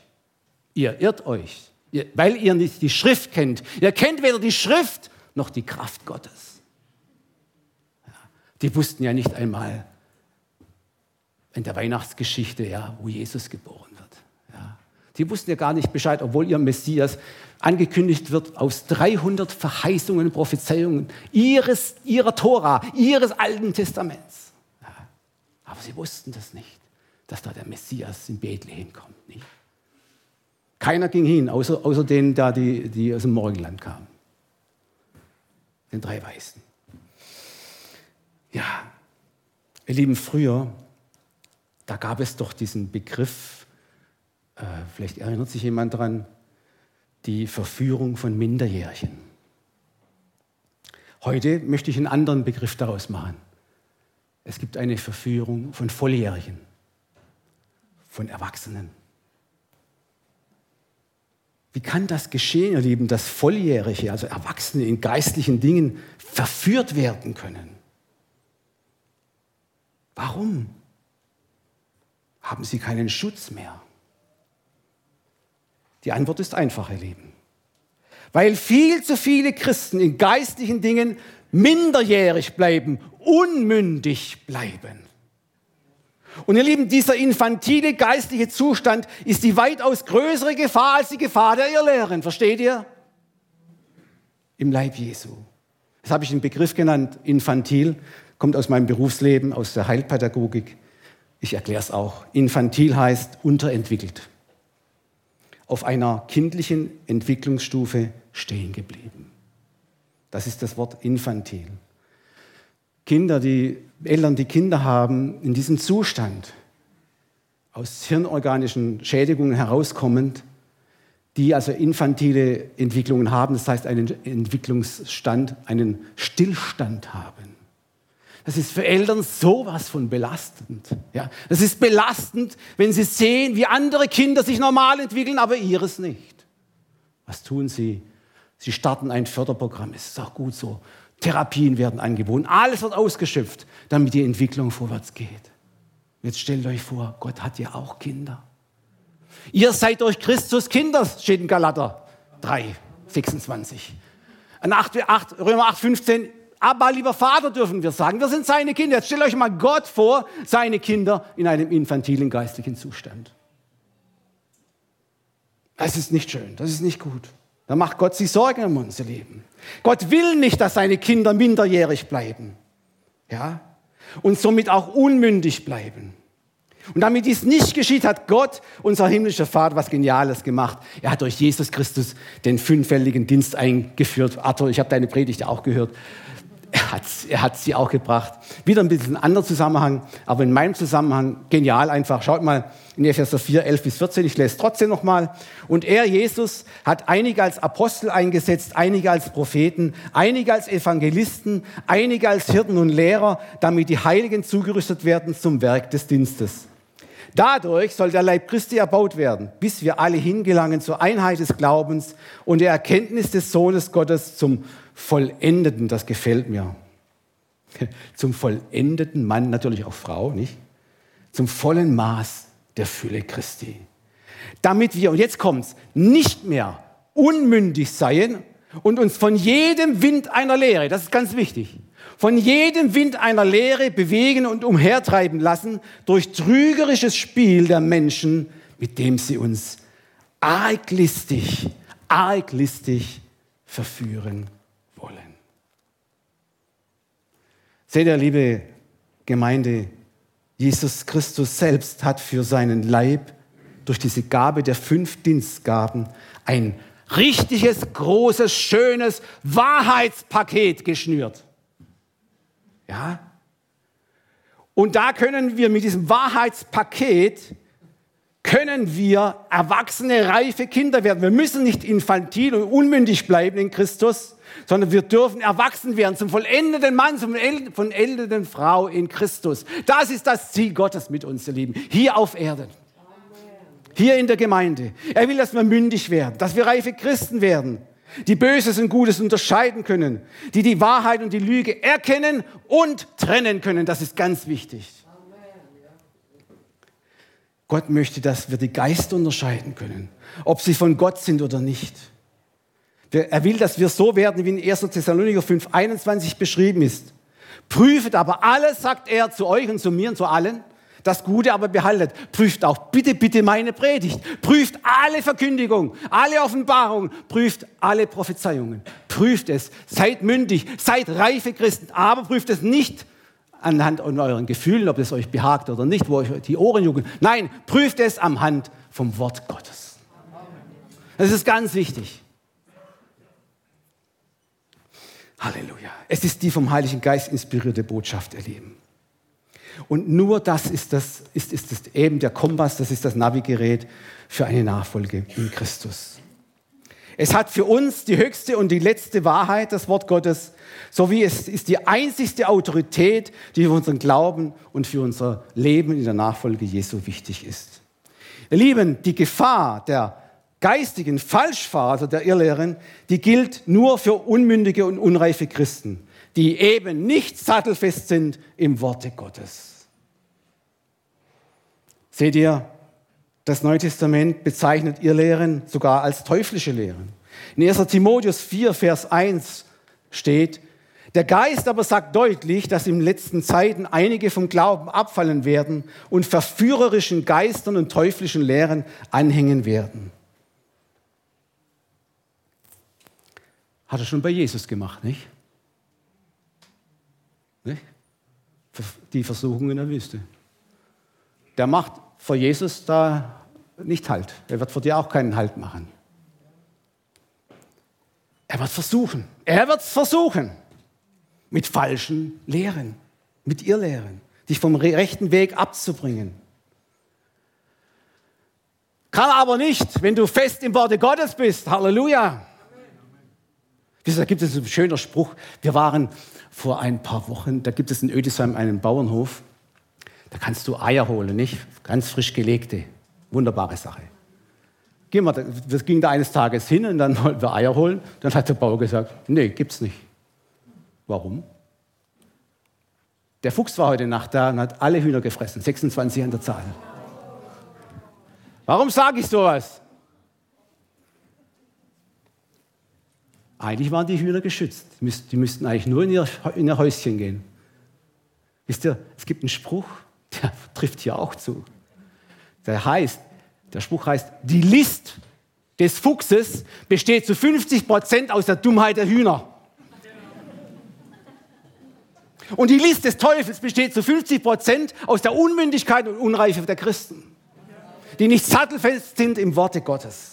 weil ihr nicht die Schrift kennt. Ihr kennt weder die Schrift noch die Kraft Gottes. Ja, die wussten ja nicht einmal in der Weihnachtsgeschichte, ja, wo Jesus geboren wird. Ja. Die wussten ja gar nicht Bescheid, obwohl ihr Messias angekündigt wird aus 300 Verheißungen und Prophezeiungen ihrer Tora, ihres Alten Testaments. Ja. Aber sie wussten das nicht, dass da der Messias in Bethlehem kommt. Nicht? Keiner ging hin, außer denen, die aus dem Morgenland kamen. Den 3 Weisen. Ja, ihr Lieben, früher, da gab es doch diesen Begriff, vielleicht erinnert sich jemand dran, die Verführung von Minderjährigen. Heute möchte ich einen anderen Begriff daraus machen. Es gibt eine Verführung von Volljährigen, von Erwachsenen. Wie kann das geschehen, ihr Lieben, dass Volljährige, also Erwachsene in geistlichen Dingen verführt werden können? Warum? Haben sie keinen Schutz mehr? Die Antwort ist einfach, ihr Lieben. Weil viel zu viele Christen in geistlichen Dingen minderjährig bleiben, unmündig bleiben. Und ihr Lieben, dieser infantile geistliche Zustand ist die weitaus größere Gefahr als die Gefahr der Irrlehren. Versteht ihr? Im Leib Jesu. Das habe ich einen Begriff genannt, infantil, kommt aus meinem Berufsleben, aus der Heilpädagogik. Ich erkläre es auch. Infantil heißt unterentwickelt. Auf einer kindlichen Entwicklungsstufe stehen geblieben. Das ist das Wort infantil. Eltern, die Kinder haben, in diesem Zustand, aus hirnorganischen Schädigungen herauskommend, die also infantile Entwicklungen haben, das heißt einen Entwicklungsstand, einen Stillstand haben. Das ist für Eltern sowas von belastend. Ja, das ist belastend, wenn sie sehen, wie andere Kinder sich normal entwickeln, aber ihres nicht. Was tun sie? Sie starten ein Förderprogramm, es ist auch gut so. Therapien werden angeboten, alles wird ausgeschöpft, damit die Entwicklung vorwärts geht. Jetzt stellt euch vor, Gott hat ja auch Kinder. Ihr seid durch Christus Kinder, steht in Galater 3, 26. Römer 8, 15, aber lieber Vater dürfen wir sagen, wir sind seine Kinder. Jetzt stellt euch mal Gott vor, seine Kinder in einem infantilen geistlichen Zustand. Das ist nicht schön, das ist nicht gut. Da macht Gott sich Sorgen um unser Leben. Gott will nicht, dass seine Kinder minderjährig bleiben. Ja? Und somit auch unmündig bleiben. Und damit dies nicht geschieht, hat Gott, unser himmlischer Vater, was Geniales gemacht. Er hat durch Jesus Christus den 5-fältigen Dienst eingeführt. Arthur, ich habe deine Predigt auch gehört. Er hat sie auch gebracht. Wieder ein bisschen ein anderer Zusammenhang, aber in meinem Zusammenhang genial einfach. Schaut mal in Epheser 4, 11 bis 14, ich lese trotzdem nochmal. Und er, Jesus, hat einige als Apostel eingesetzt, einige als Propheten, einige als Evangelisten, einige als Hirten und Lehrer, damit die Heiligen zugerüstet werden zum Werk des Dienstes. Dadurch soll der Leib Christi erbaut werden, bis wir alle hingelangen zur Einheit des Glaubens und der Erkenntnis des Sohnes Gottes zum Vollendeten, das gefällt mir. Zum vollendeten Mann, natürlich auch Frau, nicht? Zum vollen Maß der Fülle Christi. Damit wir, und jetzt kommt's, nicht mehr unmündig seien und uns von jedem Wind einer Lehre, das ist ganz wichtig, von jedem Wind einer Lehre bewegen und umhertreiben lassen durch trügerisches Spiel der Menschen, mit dem sie uns arglistig verführen wollen. Seht ihr, liebe Gemeinde, Jesus Christus selbst hat für seinen Leib durch diese Gabe der 5 Dienstgaben ein richtiges, großes, schönes Wahrheitspaket geschnürt. Ja? Und da können wir mit diesem Wahrheitspaket erwachsene, reife Kinder werden. Wir müssen nicht infantil und unmündig bleiben in Christus, sondern wir dürfen erwachsen werden zum vollendeten Mann, zum vollendeten Frau in Christus. Das ist das Ziel Gottes mit uns, ihr Lieben, hier auf Erden. Hier in der Gemeinde. Er will, dass wir mündig werden, dass wir reife Christen werden. die Böses und Gutes unterscheiden können, die die Wahrheit und die Lüge erkennen und trennen können. Das ist ganz wichtig. Gott möchte, dass wir die Geister unterscheiden können, ob sie von Gott sind oder nicht. Er will, dass wir so werden, wie in 1. Thessalonicher 5,21 beschrieben ist. Prüfet aber alles, sagt er zu euch und zu mir und zu allen, das Gute aber behaltet. Prüft auch bitte meine Predigt. Prüft alle Verkündigung, alle Offenbarungen. Prüft alle Prophezeiungen. Prüft es. Seid mündig, seid reife Christen. Aber prüft es nicht anhand von euren Gefühlen, ob es euch behagt oder nicht, wo euch die Ohren jucken. Nein, prüft es am Hand vom Wort Gottes. Das ist ganz wichtig. Halleluja. Es ist die vom Heiligen Geist inspirierte Botschaft, ihr Lieben. Und nur das ist eben der Kompass, das ist das Navigerät für eine Nachfolge in Christus. Es hat für uns die höchste und die letzte Wahrheit, das Wort Gottes, sowie es ist die einzigste Autorität, die für unseren Glauben und für unser Leben in der Nachfolge Jesu wichtig ist. Ihr Lieben, die Gefahr der geistigen Falschfahrer, also der Irrlehren, die gilt nur für unmündige und unreife Christen, die eben nicht sattelfest sind im Worte Gottes. Seht ihr, das Neue Testament bezeichnet Irrlehren sogar als teuflische Lehren. In 1. Timotheus 4, Vers 1 steht, der Geist aber sagt deutlich, dass in letzten Zeiten einige vom Glauben abfallen werden und verführerischen Geistern und teuflischen Lehren anhängen werden. Hat er schon bei Jesus gemacht, nicht? Die Versuchung in der Wüste. Der macht vor Jesus da nicht Halt. Er wird vor dir auch keinen Halt machen. Er wird versuchen. Er wird es versuchen. Mit falschen Lehren, mit Irrlehren, dich vom rechten Weg abzubringen. Kann aber nicht, wenn du fest im Worte Gottes bist. Halleluja. Da gibt es einen schönen Spruch. Wir waren vor ein paar Wochen, da gibt es in Ödesheim einen Bauernhof. Da kannst du Eier holen, nicht? Ganz frisch gelegte. Wunderbare Sache. Wir gingen da eines Tages hin und dann wollten wir Eier holen. Dann hat der Bauer gesagt, nee, gibt's nicht. Warum? Der Fuchs war heute Nacht da und hat alle Hühner gefressen, 26 an der Zahl. Warum sage ich sowas? Eigentlich waren die Hühner geschützt. Die müssten eigentlich nur in ihr Häuschen gehen. Wisst ihr, es gibt einen Spruch, der trifft hier auch zu. Der Spruch heißt, die List des Fuchses besteht zu 50% aus der Dummheit der Hühner. Und die List des Teufels besteht zu 50% aus der Unmündigkeit und Unreife der Christen, die nicht sattelfest sind im Worte Gottes.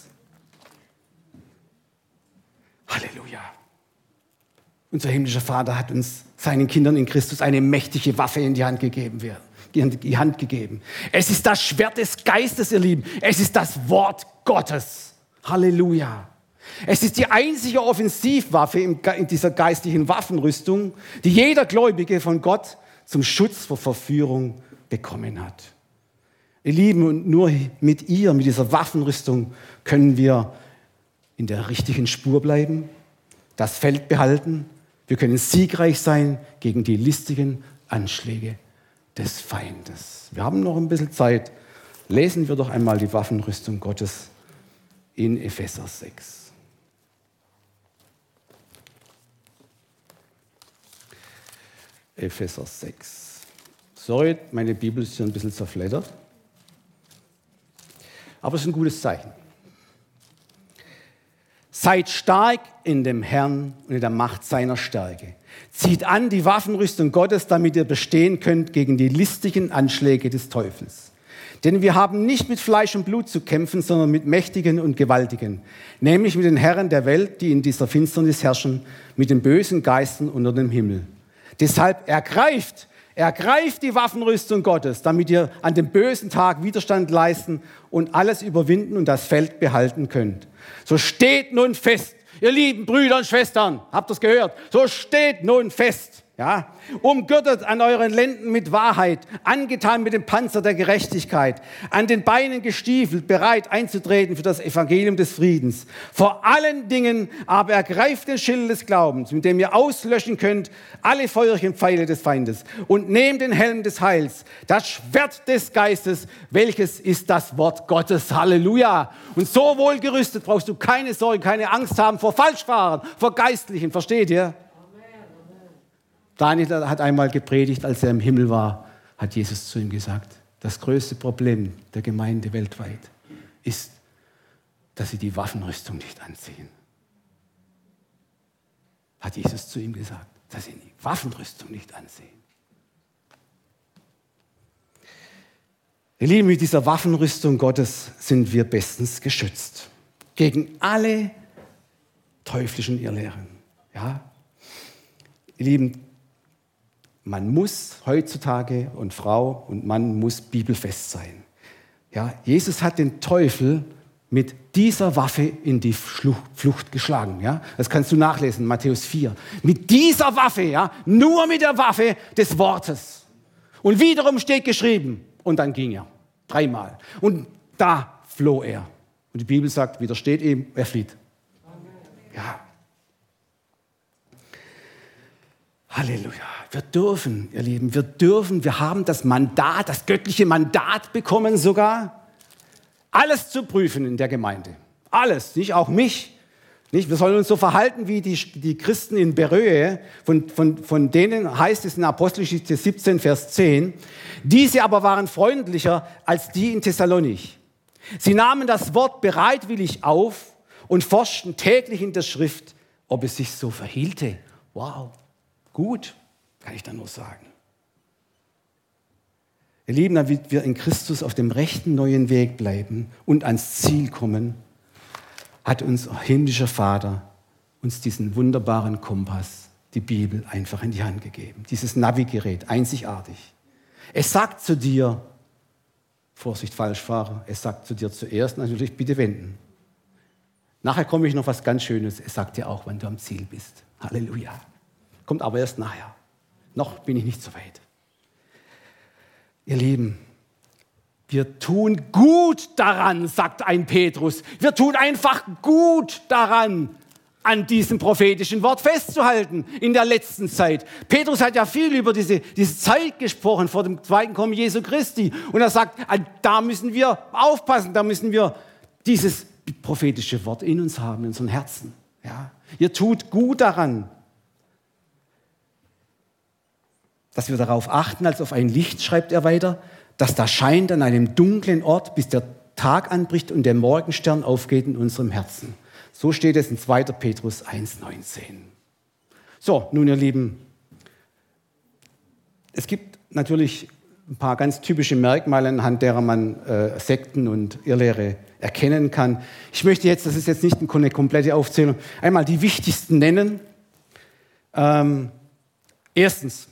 Halleluja. Unser himmlischer Vater hat uns, seinen Kindern in Christus, eine mächtige Waffe in die Hand gegeben. Es ist das Schwert des Geistes, ihr Lieben. Es ist das Wort Gottes. Halleluja. Es ist die einzige Offensivwaffe in dieser geistlichen Waffenrüstung, die jeder Gläubige von Gott zum Schutz vor Verführung bekommen hat. Ihr Lieben, und nur mit dieser Waffenrüstung, können wir in der richtigen Spur bleiben, das Feld behalten. Wir können siegreich sein gegen die listigen Anschläge des Feindes. Wir haben noch ein bisschen Zeit. Lesen wir doch einmal die Waffenrüstung Gottes in Epheser 6. Epheser 6. Sorry, meine Bibel ist hier ein bisschen zerfleddert. Aber es ist ein gutes Zeichen. Seid stark in dem Herrn und in der Macht seiner Stärke. Zieht an die Waffenrüstung Gottes, damit ihr bestehen könnt gegen die listigen Anschläge des Teufels. Denn wir haben nicht mit Fleisch und Blut zu kämpfen, sondern mit Mächtigen und Gewaltigen, nämlich mit den Herren der Welt, die in dieser Finsternis herrschen, mit den bösen Geistern unter dem Himmel. Deshalb ergreift die Waffenrüstung Gottes, damit ihr an dem bösen Tag Widerstand leisten und alles überwinden und das Feld behalten könnt. So steht nun fest, ihr lieben Brüder und Schwestern, habt ihr es gehört? So steht nun fest. Ja, umgürtet an euren Lenden mit Wahrheit, angetan mit dem Panzer der Gerechtigkeit, an den Beinen gestiefelt, bereit einzutreten für das Evangelium des Friedens. Vor allen Dingen aber ergreift den Schild des Glaubens, mit dem ihr auslöschen könnt alle feurigen Pfeile des Feindes, und nehmt den Helm des Heils, das Schwert des Geistes, welches ist das Wort Gottes. Halleluja! Und so wohl gerüstet brauchst du keine Sorge, keine Angst haben vor Falschfahrern, vor Geistlichen. Versteht ihr? Daniel hat einmal gepredigt, als er im Himmel war, hat Jesus zu ihm gesagt, das größte Problem der Gemeinde weltweit ist, dass sie die Waffenrüstung nicht anziehen. Hat Jesus zu ihm gesagt, dass sie die Waffenrüstung nicht anziehen. Ihr Lieben, mit dieser Waffenrüstung Gottes sind wir bestens geschützt gegen alle teuflischen Irrlehren. Ja? Ihr Lieben, man muss heutzutage, und Frau und Mann muss bibelfest sein. Ja, Jesus hat den Teufel mit dieser Waffe in die Flucht geschlagen. Ja? Das kannst du nachlesen, Matthäus 4. Mit dieser Waffe, ja? Nur mit der Waffe des Wortes. Und wiederum steht geschrieben, und dann ging er, 3-mal. Und da floh er. Und die Bibel sagt, widersteht ihm, er flieht. Ja. Halleluja. Wir dürfen, ihr Lieben, wir haben das Mandat, das göttliche Mandat bekommen sogar, alles zu prüfen in der Gemeinde. Alles, nicht auch mich. Nicht? Wir sollen uns so verhalten wie die Christen in Beröe, von denen heißt es in Apostelgeschichte 17, Vers 10, diese aber waren freundlicher als die in Thessalonich. Sie nahmen das Wort bereitwillig auf und forschten täglich in der Schrift, ob es sich so verhielte. Wow. Gut, kann ich da nur sagen. Ihr Lieben, damit wir in Christus auf dem rechten neuen Weg bleiben und ans Ziel kommen, hat unser himmlischer Vater uns diesen wunderbaren Kompass, die Bibel, einfach in die Hand gegeben. Dieses Navigerät, einzigartig. Es sagt zu dir, Vorsicht, Falschfahrer, es sagt zu dir zuerst natürlich, bitte wenden. Nachher komme ich noch was ganz Schönes. Es sagt dir auch, wann du am Ziel bist. Halleluja. Kommt aber erst nachher. Noch bin ich nicht so weit. Ihr Lieben, wir tun gut daran, sagt ein Petrus. Wir tun einfach gut daran, an diesem prophetischen Wort festzuhalten in der letzten Zeit. Petrus hat ja viel über diese Zeit gesprochen vor dem zweiten Kommen Jesu Christi. Und er sagt, da müssen wir aufpassen, da müssen wir dieses prophetische Wort in uns haben, in unseren Herzen. Ja? Ihr tut gut daran, dass wir darauf achten, als auf ein Licht, schreibt er weiter, das da scheint an einem dunklen Ort, bis der Tag anbricht und der Morgenstern aufgeht in unserem Herzen. So steht es in 2. Petrus 1,19. So, nun ihr Lieben, es gibt natürlich ein paar ganz typische Merkmale, anhand derer man Sekten und Irrlehre erkennen kann. Ich möchte jetzt, das ist jetzt nicht eine komplette Aufzählung, einmal die wichtigsten nennen. Erstens,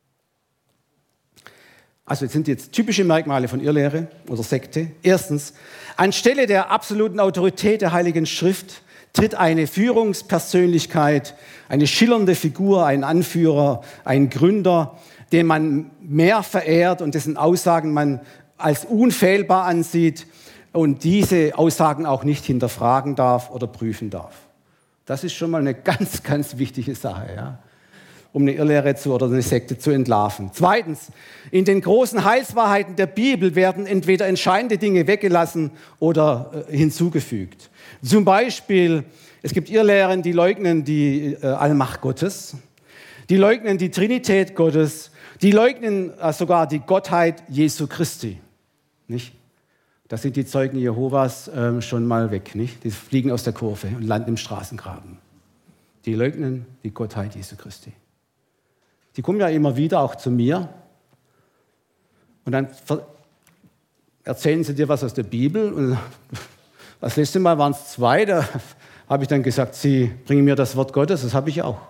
also jetzt sind jetzt typische Merkmale von Irrlehre oder Sekte. Erstens, anstelle der absoluten Autorität der Heiligen Schrift tritt eine Führungspersönlichkeit, eine schillernde Figur, ein Anführer, ein Gründer, den man mehr verehrt und dessen Aussagen man als unfehlbar ansieht und diese Aussagen auch nicht hinterfragen darf oder prüfen darf. Das ist schon mal eine ganz, ganz wichtige Sache, ja, um eine Irrlehre oder eine Sekte zu entlarven. Zweitens, in den großen Heilswahrheiten der Bibel werden entweder entscheidende Dinge weggelassen oder hinzugefügt. Zum Beispiel, es gibt Irrlehren, die leugnen die Allmacht Gottes, die leugnen die Trinität Gottes, die leugnen sogar die Gottheit Jesu Christi. Nicht? Da sind die Zeugen Jehovas schon mal weg. Nicht? Die fliegen aus der Kurve und landen im Straßengraben. Die leugnen die Gottheit Jesu Christi. Die kommen ja immer wieder auch zu mir und dann erzählen sie dir was aus der Bibel. Und das letzte Mal waren es 2, da habe ich dann gesagt, sie bringen mir das Wort Gottes, das habe ich auch.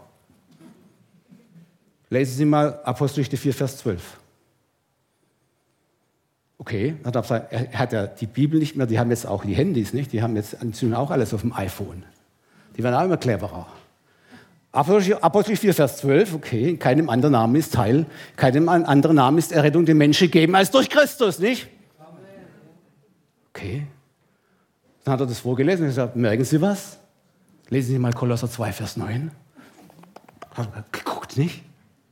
Lesen Sie mal Apostelgeschichte 4, Vers 12. Okay, er hat ja die Bibel nicht mehr, die haben jetzt auch die Handys, nicht? Die haben jetzt auch alles auf dem iPhone. Die werden auch immer cleverer. Apostel 4, Vers 12, okay, keinem anderen Namen ist Heil, keinem anderen Namen ist Errettung den Menschen gegeben als durch Christus, nicht? Okay. Dann hat er das vorgelesen und gesagt, merken Sie was? Lesen Sie mal Kolosser 2, Vers 9. Hat er geguckt, nicht?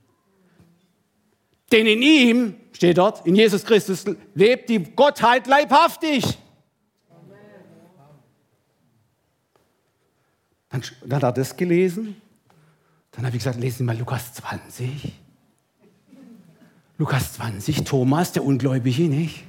Denn in ihm, steht dort, in Jesus Christus, lebt die Gottheit leibhaftig. Dann hat er das gelesen. Dann habe ich gesagt, lesen Sie mal Lukas 20. Lukas 20, Thomas, der Ungläubige, nicht?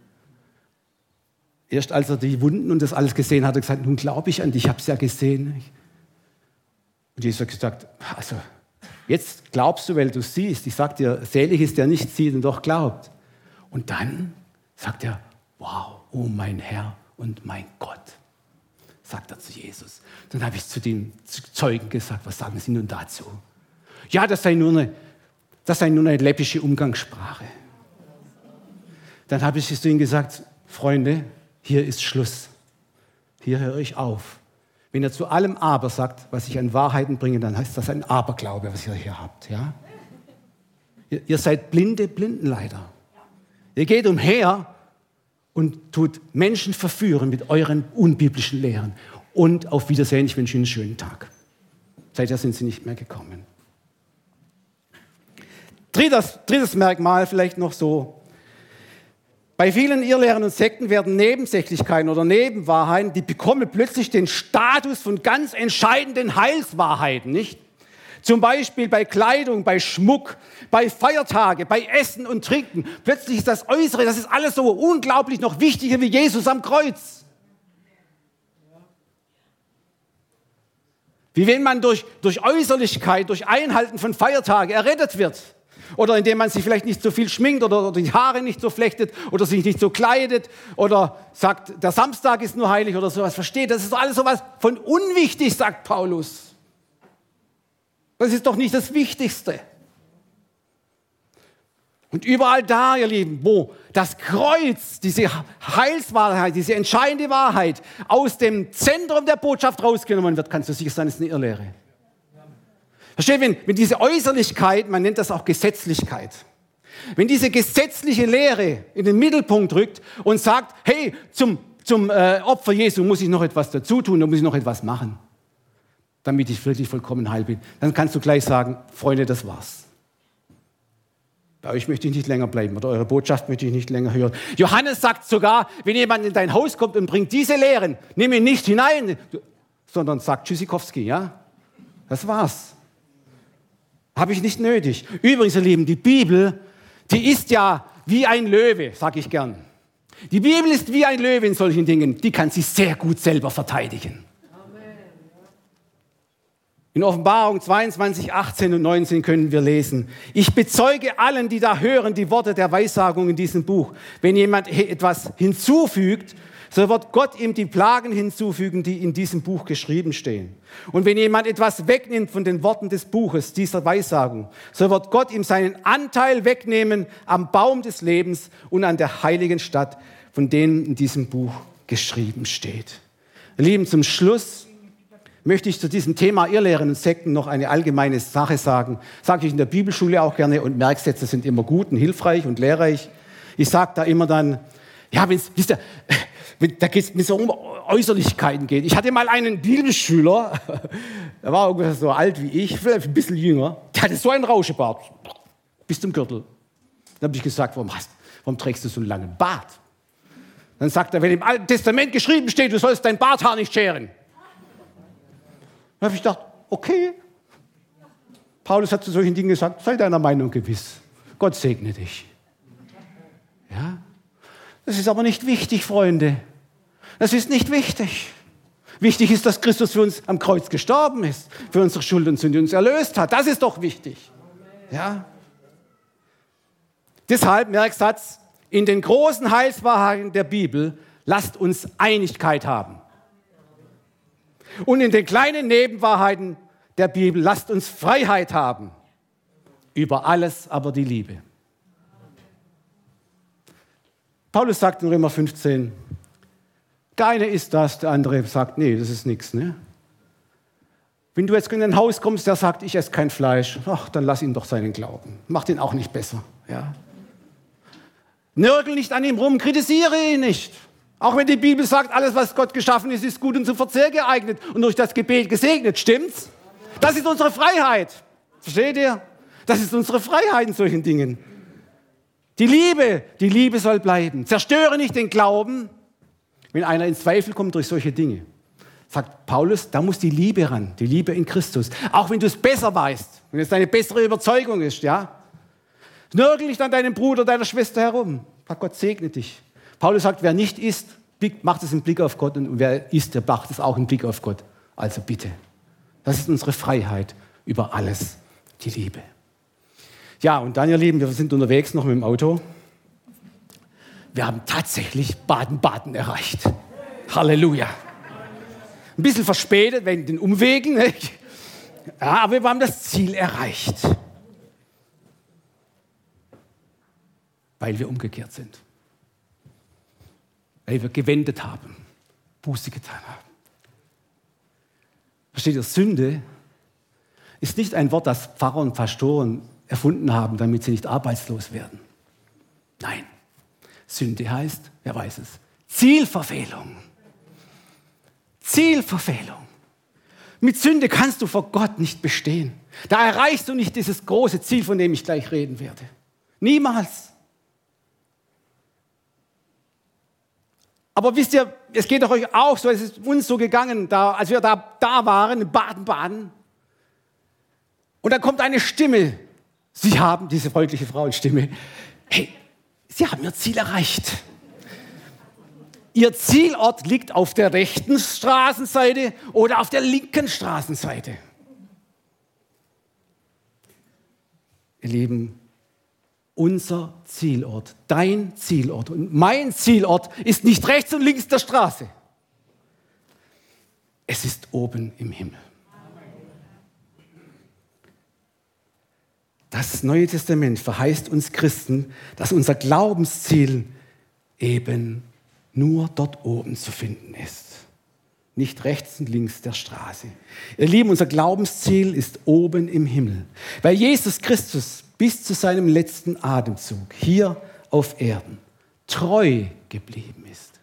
Erst als er die Wunden und das alles gesehen hat, hat er gesagt, nun glaube ich an dich, ich habe es ja gesehen. Nicht? Und Jesus hat gesagt, also jetzt glaubst du, weil du siehst. Ich sage dir, selig ist der nicht sieht und doch glaubt. Und dann sagt er, wow, oh mein Herr und mein Gott, sagt er zu Jesus. Dann habe ich zu den Zeugen gesagt, was sagen Sie nun dazu? Ja, das sei nur eine läppische Umgangssprache. Dann habe ich zu ihnen gesagt, Freunde, hier ist Schluss. Hier höre ich auf. Wenn ihr zu allem Aber sagt, was ich an Wahrheiten bringe, dann heißt das ein Aberglaube, was ihr hier habt. Ja? Ihr seid blinde Blindenleiter. Ihr geht umher und tut Menschen verführen mit euren unbiblischen Lehren. Und auf Wiedersehen, ich wünsche Ihnen einen schönen Tag. Seither sind sie nicht mehr gekommen. Drittes Merkmal vielleicht noch so. Bei vielen Irrlehren und Sekten werden Nebensächlichkeiten oder Nebenwahrheiten, die bekommen plötzlich den Status von ganz entscheidenden Heilswahrheiten, nicht? Zum Beispiel bei Kleidung, bei Schmuck, bei Feiertage, bei Essen und Trinken. Plötzlich ist das Äußere, das ist alles so unglaublich noch wichtiger wie Jesus am Kreuz. Wie wenn man durch Äußerlichkeit, durch Einhalten von Feiertagen errettet wird. Oder indem man sich vielleicht nicht so viel schminkt oder die Haare nicht so flechtet oder sich nicht so kleidet oder sagt, der Samstag ist nur heilig oder sowas. Versteht, das ist doch alles sowas von unwichtig, sagt Paulus. Das ist doch nicht das Wichtigste. Und überall da, ihr Lieben, wo das Kreuz, diese Heilswahrheit, diese entscheidende Wahrheit aus dem Zentrum der Botschaft rausgenommen wird, kannst du sicher sein, ist eine Irrlehre. Versteht, wenn diese Äußerlichkeit, man nennt das auch Gesetzlichkeit, wenn diese gesetzliche Lehre in den Mittelpunkt rückt und sagt, hey, zum Opfer Jesu muss ich noch etwas dazu tun, da muss ich noch etwas machen, damit ich wirklich vollkommen heil bin, dann kannst du gleich sagen, Freunde, das war's. Bei euch möchte ich nicht länger bleiben oder eure Botschaft möchte ich nicht länger hören. Johannes sagt sogar, wenn jemand in dein Haus kommt und bringt diese Lehren, nimm ihn nicht hinein, sondern sagt Tschüssikowski, ja? Das war's. Habe ich nicht nötig. Übrigens, ihr Lieben, die Bibel, die ist ja wie ein Löwe, sage ich gern. Die Bibel ist wie ein Löwe in solchen Dingen. Die kann sich sehr gut selber verteidigen. In Offenbarung 22, 18 und 19 können wir lesen, ich bezeuge allen, die da hören, die Worte der Weissagung in diesem Buch. Wenn jemand etwas hinzufügt, so wird Gott ihm die Plagen hinzufügen, die in diesem Buch geschrieben stehen. Und wenn jemand etwas wegnimmt von den Worten des Buches, dieser Weissagung, so wird Gott ihm seinen Anteil wegnehmen am Baum des Lebens und an der heiligen Stadt, von denen in diesem Buch geschrieben steht. Ihr Lieben, zum Schluss möchte ich zu diesem Thema Irrlehren und Sekten noch eine allgemeine Sache sagen. Sage ich in der Bibelschule auch gerne und Merksätze sind immer gut und hilfreich und lehrreich. Ich sage da immer dann, ja, da geht es so um Äußerlichkeiten geht. Ich hatte mal einen Bibelschüler, der war ungefähr so alt wie ich, vielleicht ein bisschen jünger, der hatte so einen Rauschebart, bis zum Gürtel. Dann habe ich gesagt, warum trägst du so einen langen Bart? Dann sagt er, wenn im Alten Testament geschrieben steht, du sollst dein Barthaar nicht scheren. Dann habe ich gedacht, okay. Paulus hat zu solchen Dingen gesagt, sei deiner Meinung gewiss. Gott segne dich. Ja? Das ist aber nicht wichtig, Freunde. Das ist nicht wichtig. Wichtig ist, dass Christus für uns am Kreuz gestorben ist, für unsere Schuld und Sünde uns erlöst hat. Das ist doch wichtig. Ja? Deshalb, Merksatz, in den großen Heilswahrheiten der Bibel, lasst uns Einigkeit haben. Und in den kleinen Nebenwahrheiten der Bibel, lasst uns Freiheit haben. Über alles aber die Liebe. Paulus sagt in Römer 15, der eine ist das, der andere sagt, nee, das ist nichts. Ne? Wenn du jetzt in ein Haus kommst, der sagt, ich esse kein Fleisch, ach, dann lass ihn doch seinen Glauben. Macht ihn auch nicht besser. Ja? Nörgel nicht an ihm rum, kritisiere ihn nicht. Auch wenn die Bibel sagt, alles, was Gott geschaffen ist, ist gut und zum Verzehr geeignet und durch das Gebet gesegnet. Stimmt's? Das ist unsere Freiheit. Versteht ihr? Das ist unsere Freiheit in solchen Dingen. Die Liebe soll bleiben. Zerstöre nicht den Glauben, wenn einer in Zweifel kommt durch solche Dinge. Sagt Paulus, da muss die Liebe ran, die Liebe in Christus. Auch wenn du es besser weißt, wenn es deine bessere Überzeugung ist, ja. Nörgel nicht an deinem Bruder, deiner Schwester herum. Gott segne dich. Paulus sagt, wer nicht isst, macht es im Blick auf Gott und wer isst, der macht es auch im Blick auf Gott. Also bitte. Das ist unsere Freiheit über alles, die Liebe. Ja, und dann, ihr Lieben, wir sind unterwegs noch mit dem Auto. Wir haben tatsächlich Baden-Baden erreicht. Halleluja. Ein bisschen verspätet wegen den Umwegen. Nicht? Ja, aber wir haben das Ziel erreicht. Weil wir umgekehrt sind. Weil wir gewendet haben. Buße getan haben. Versteht ihr, Sünde ist nicht ein Wort, das Pfarrer und Pastoren erfunden haben, damit sie nicht arbeitslos werden. Nein, Sünde heißt, wer weiß es, Zielverfehlung. Zielverfehlung. Mit Sünde kannst du vor Gott nicht bestehen. Da erreichst du nicht dieses große Ziel, von dem ich gleich reden werde. Niemals. Aber wisst ihr, es geht doch euch auch so, es ist uns so gegangen, als wir da waren, in Baden-Baden. Und dann kommt eine Stimme. Sie haben, diese freundliche Frauenstimme, hey, Sie haben Ihr Ziel erreicht. Ihr Zielort liegt auf der rechten Straßenseite oder auf der linken Straßenseite. Ihr Lieben, unser Zielort, dein Zielort und mein Zielort ist nicht rechts und links der Straße. Es ist oben im Himmel. Das Neue Testament verheißt uns Christen, dass unser Glaubensziel eben nur dort oben zu finden ist. Nicht rechts und links der Straße. Ihr Lieben, unser Glaubensziel ist oben im Himmel. Weil Jesus Christus bis zu seinem letzten Atemzug hier auf Erden treu geblieben ist.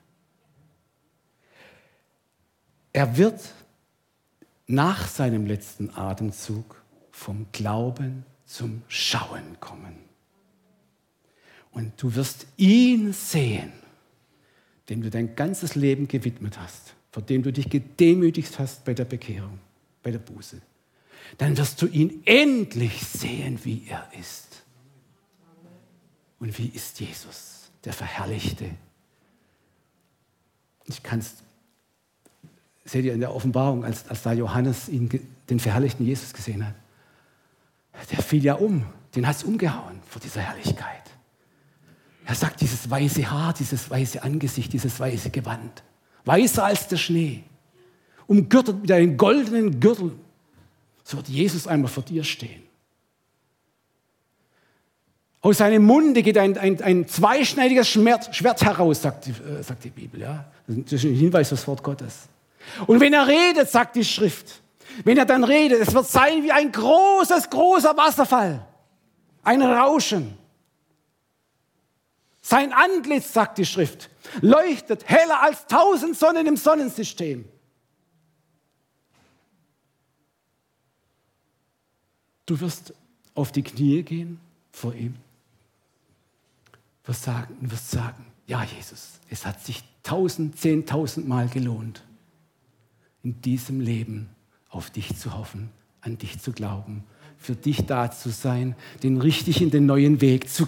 Er wird nach seinem letzten Atemzug vom Glauben zum Schauen kommen. Und du wirst ihn sehen, dem du dein ganzes Leben gewidmet hast, vor dem du dich gedemütigt hast bei der Bekehrung, bei der Buße. Dann wirst du ihn endlich sehen, wie er ist. Und wie ist Jesus, der Verherrlichte? Seht ihr in der Offenbarung, als da Johannes den verherrlichten Jesus gesehen hat, der fiel ja um, den hat es umgehauen vor dieser Herrlichkeit. Er sagt, dieses weiße Haar, dieses weiße Angesicht, dieses weiße Gewand, weißer als der Schnee, umgürtet mit einem goldenen Gürtel, so wird Jesus einmal vor dir stehen. Aus seinem Munde geht ein zweischneidiges Schwert heraus, sagt die Bibel. Ja? Das ist ein Hinweis auf das Wort Gottes. Und wenn er redet, sagt die Schrift, wenn er dann redet, es wird sein wie ein großer Wasserfall, ein Rauschen. Sein Antlitz, sagt die Schrift, leuchtet heller als 1000 Sonnen im Sonnensystem. Du wirst auf die Knie gehen vor ihm, wirst sagen, ja Jesus, es hat sich 10.000 Mal gelohnt, in diesem Leben auf dich zu hoffen, an dich zu glauben, für dich da zu sein, den richtigen, den neuen Weg zu gehen,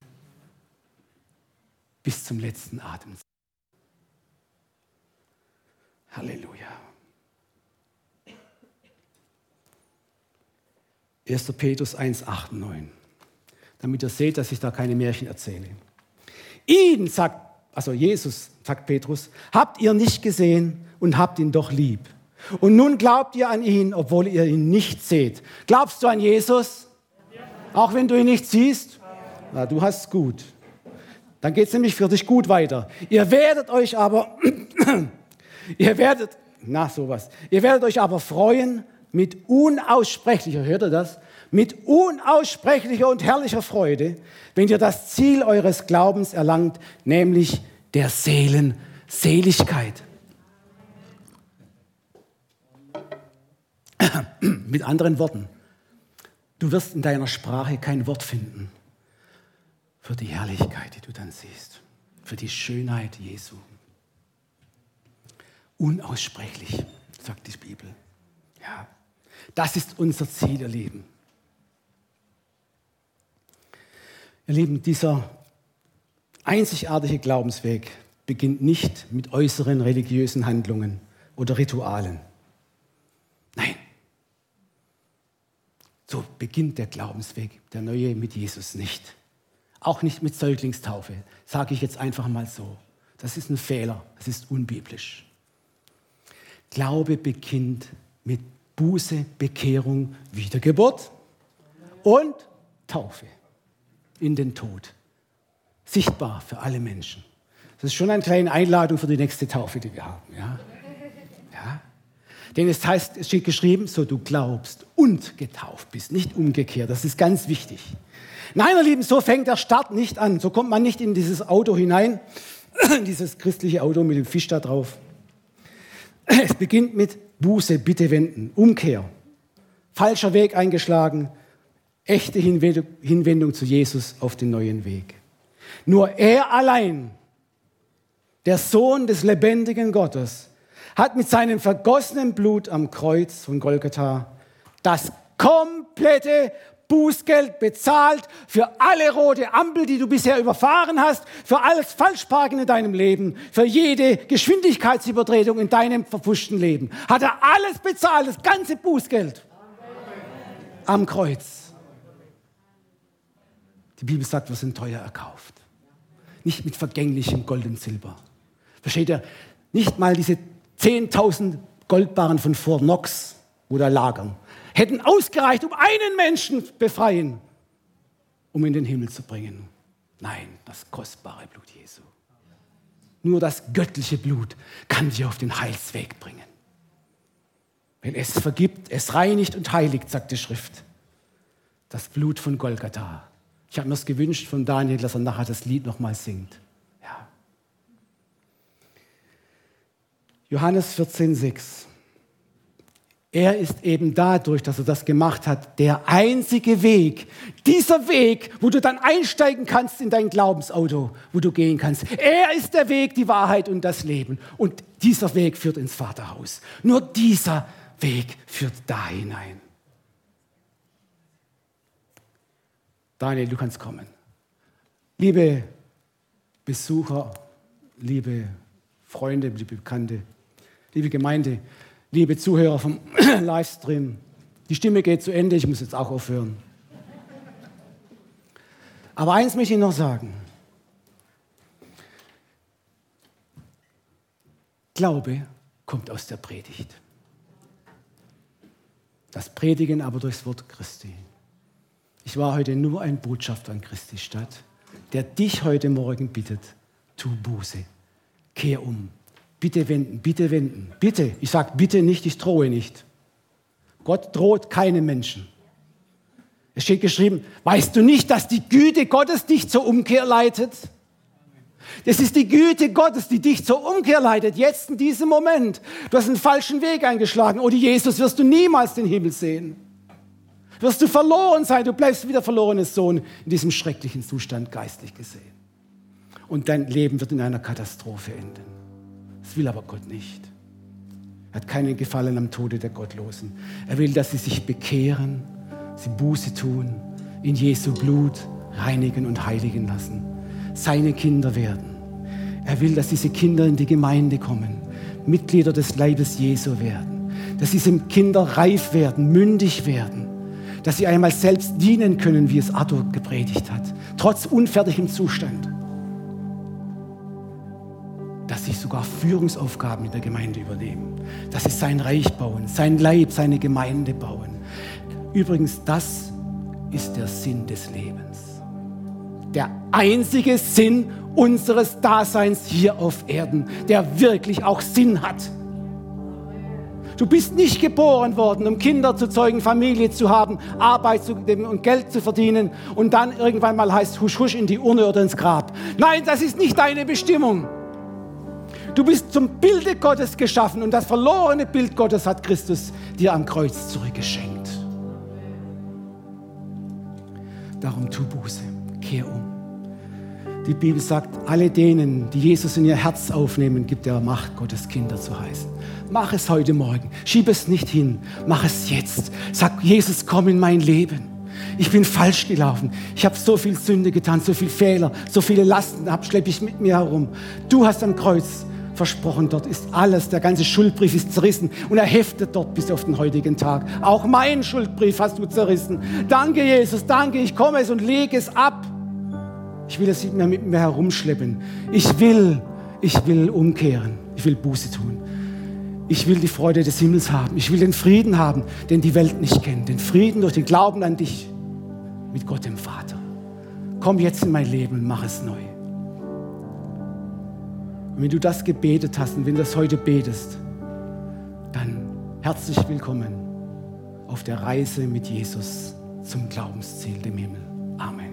bis zum letzten Atemzug. Halleluja. 1. Petrus 1, 8 und 9. Damit ihr seht, dass ich da keine Märchen erzähle. Ihn, Jesus, sagt Petrus, habt ihr nicht gesehen und habt ihn doch lieb. Und nun glaubt ihr an ihn, obwohl ihr ihn nicht seht. Glaubst du an Jesus? Ja. Auch wenn du ihn nicht siehst? Na, du hast es gut. Dann geht es nämlich für dich gut weiter. Ihr werdet euch aber freuen, mit unaussprechlicher, hört ihr das? Mit unaussprechlicher und herrlicher Freude, wenn ihr das Ziel eures Glaubens erlangt, nämlich der Seelenseligkeit. Mit anderen Worten, du wirst in deiner Sprache kein Wort finden für die Herrlichkeit, die du dann siehst, für die Schönheit Jesu. Unaussprechlich, sagt die Bibel. Ja, das ist unser Ziel, ihr Lieben. Ihr Lieben, dieser einzigartige Glaubensweg beginnt nicht mit äußeren religiösen Handlungen oder Ritualen. Nein, so beginnt der Glaubensweg, der neue mit Jesus nicht. Auch nicht mit Säuglingstaufe, sage ich jetzt einfach mal so. Das ist ein Fehler, das ist unbiblisch. Glaube beginnt mit Buße, Bekehrung, Wiedergeburt und Taufe in den Tod. Sichtbar für alle Menschen. Das ist schon eine kleine Einladung für die nächste Taufe, die wir haben. Ja? Ja? Denn es heißt, es steht geschrieben, so du glaubst und getauft bist, nicht umgekehrt. Das ist ganz wichtig. Nein, ihr Lieben, so fängt der Start nicht an. So kommt man nicht in dieses Auto hinein, dieses christliche Auto mit dem Fisch da drauf. Es beginnt mit Buße, bitte wenden, Umkehr. Falscher Weg eingeschlagen, echte Hinwendung zu Jesus auf den neuen Weg. Nur er allein, der Sohn des lebendigen Gottes, hat mit seinem vergossenen Blut am Kreuz von Golgatha das komplette Bußgeld bezahlt für alle rote Ampel, die du bisher überfahren hast, für alles Falschparken in deinem Leben, für jede Geschwindigkeitsübertretung in deinem verpfuschten Leben. Hat er alles bezahlt, das ganze Bußgeld am Kreuz. Die Bibel sagt, wir sind teuer erkauft. Nicht mit vergänglichem Gold und Silber. Versteht ihr? Nicht mal diese 10.000 Goldbarren von Fort Knox, wo da lagern, hätten ausgereicht, um einen Menschen befreien, um in den Himmel zu bringen. Nein, das kostbare Blut Jesu. Nur das göttliche Blut kann dich auf den Heilsweg bringen. Wenn es vergibt, es reinigt und heiligt, sagt die Schrift. Das Blut von Golgatha. Ich habe mir es gewünscht von Daniel, dass er nachher das Lied nochmal singt. Ja. Johannes 14,6. Er ist eben dadurch, dass er das gemacht hat, der einzige Weg. Dieser Weg, wo du dann einsteigen kannst in dein Glaubensauto, wo du gehen kannst. Er ist der Weg, die Wahrheit und das Leben. Und dieser Weg führt ins Vaterhaus. Nur dieser Weg führt da hinein. Daniel, du kannst kommen. Liebe Besucher, liebe Freunde, liebe Bekannte, liebe Gemeinde, liebe Zuhörer vom Livestream, die Stimme geht zu Ende, ich muss jetzt auch aufhören. Aber eins möchte ich noch sagen. Glaube kommt aus der Predigt. Das Predigen aber durchs Wort Christi. Ich war heute nur ein Botschafter an Christi Stadt, der dich heute Morgen bittet, tu Buße, kehr um. Bitte wenden, bitte wenden, bitte. Ich sage bitte nicht, ich drohe nicht. Gott droht keinem Menschen. Es steht geschrieben, weißt du nicht, dass die Güte Gottes dich zur Umkehr leitet? Das ist die Güte Gottes, die dich zur Umkehr leitet, jetzt in diesem Moment. Du hast einen falschen Weg eingeschlagen. Ohne Jesus wirst du niemals den Himmel sehen. Wirst du verloren sein, du bleibst wieder verlorenes Sohn in diesem schrecklichen Zustand, geistlich gesehen. Und dein Leben wird in einer Katastrophe enden. Das will aber Gott nicht. Er hat keinen Gefallen am Tode der Gottlosen. Er will, dass sie sich bekehren, sie Buße tun, in Jesu Blut reinigen und heiligen lassen, seine Kinder werden. Er will, dass diese Kinder in die Gemeinde kommen, Mitglieder des Leibes Jesu werden, dass diese Kinder reif werden, mündig werden, dass sie einmal selbst dienen können, wie es Arthur gepredigt hat, trotz unfertigem Zustand. Dass sie sogar Führungsaufgaben in der Gemeinde übernehmen, dass sie sein Reich bauen, sein Leib, seine Gemeinde bauen. Übrigens, das ist der Sinn des Lebens. Der einzige Sinn unseres Daseins hier auf Erden, der wirklich auch Sinn hat. Du bist nicht geboren worden, um Kinder zu zeugen, Familie zu haben, Arbeit zu nehmen und Geld zu verdienen und dann irgendwann mal heißt husch husch in die Urne oder ins Grab. Nein, das ist nicht deine Bestimmung. Du bist zum Bilde Gottes geschaffen und das verlorene Bild Gottes hat Christus dir am Kreuz zurückgeschenkt. Darum tu Buße, kehr um. Die Bibel sagt, alle denen, die Jesus in ihr Herz aufnehmen, gibt er Macht, Gottes Kinder zu heißen. Mach es heute Morgen, schieb es nicht hin, mach es jetzt. Sag, Jesus, komm in mein Leben. Ich bin falsch gelaufen. Ich habe so viel Sünde getan, so viele Fehler, so viele Lasten schleppe ich mit mir herum. Du hast am Kreuz versprochen, dort ist alles, der ganze Schuldbrief ist zerrissen und er heftet dort bis auf den heutigen Tag. Auch meinen Schuldbrief hast du zerrissen. Danke, Jesus, danke, ich komme es und lege es ab. Ich will es nicht mehr mit mir herumschleppen. Ich will umkehren. Ich will Buße tun. Ich will die Freude des Himmels haben. Ich will den Frieden haben, den die Welt nicht kennt. Den Frieden durch den Glauben an dich mit Gott dem Vater. Komm jetzt in mein Leben und mach es neu. Und wenn du das gebetet hast und wenn du das heute betest, dann herzlich willkommen auf der Reise mit Jesus zum Glaubensziel, dem Himmel. Amen.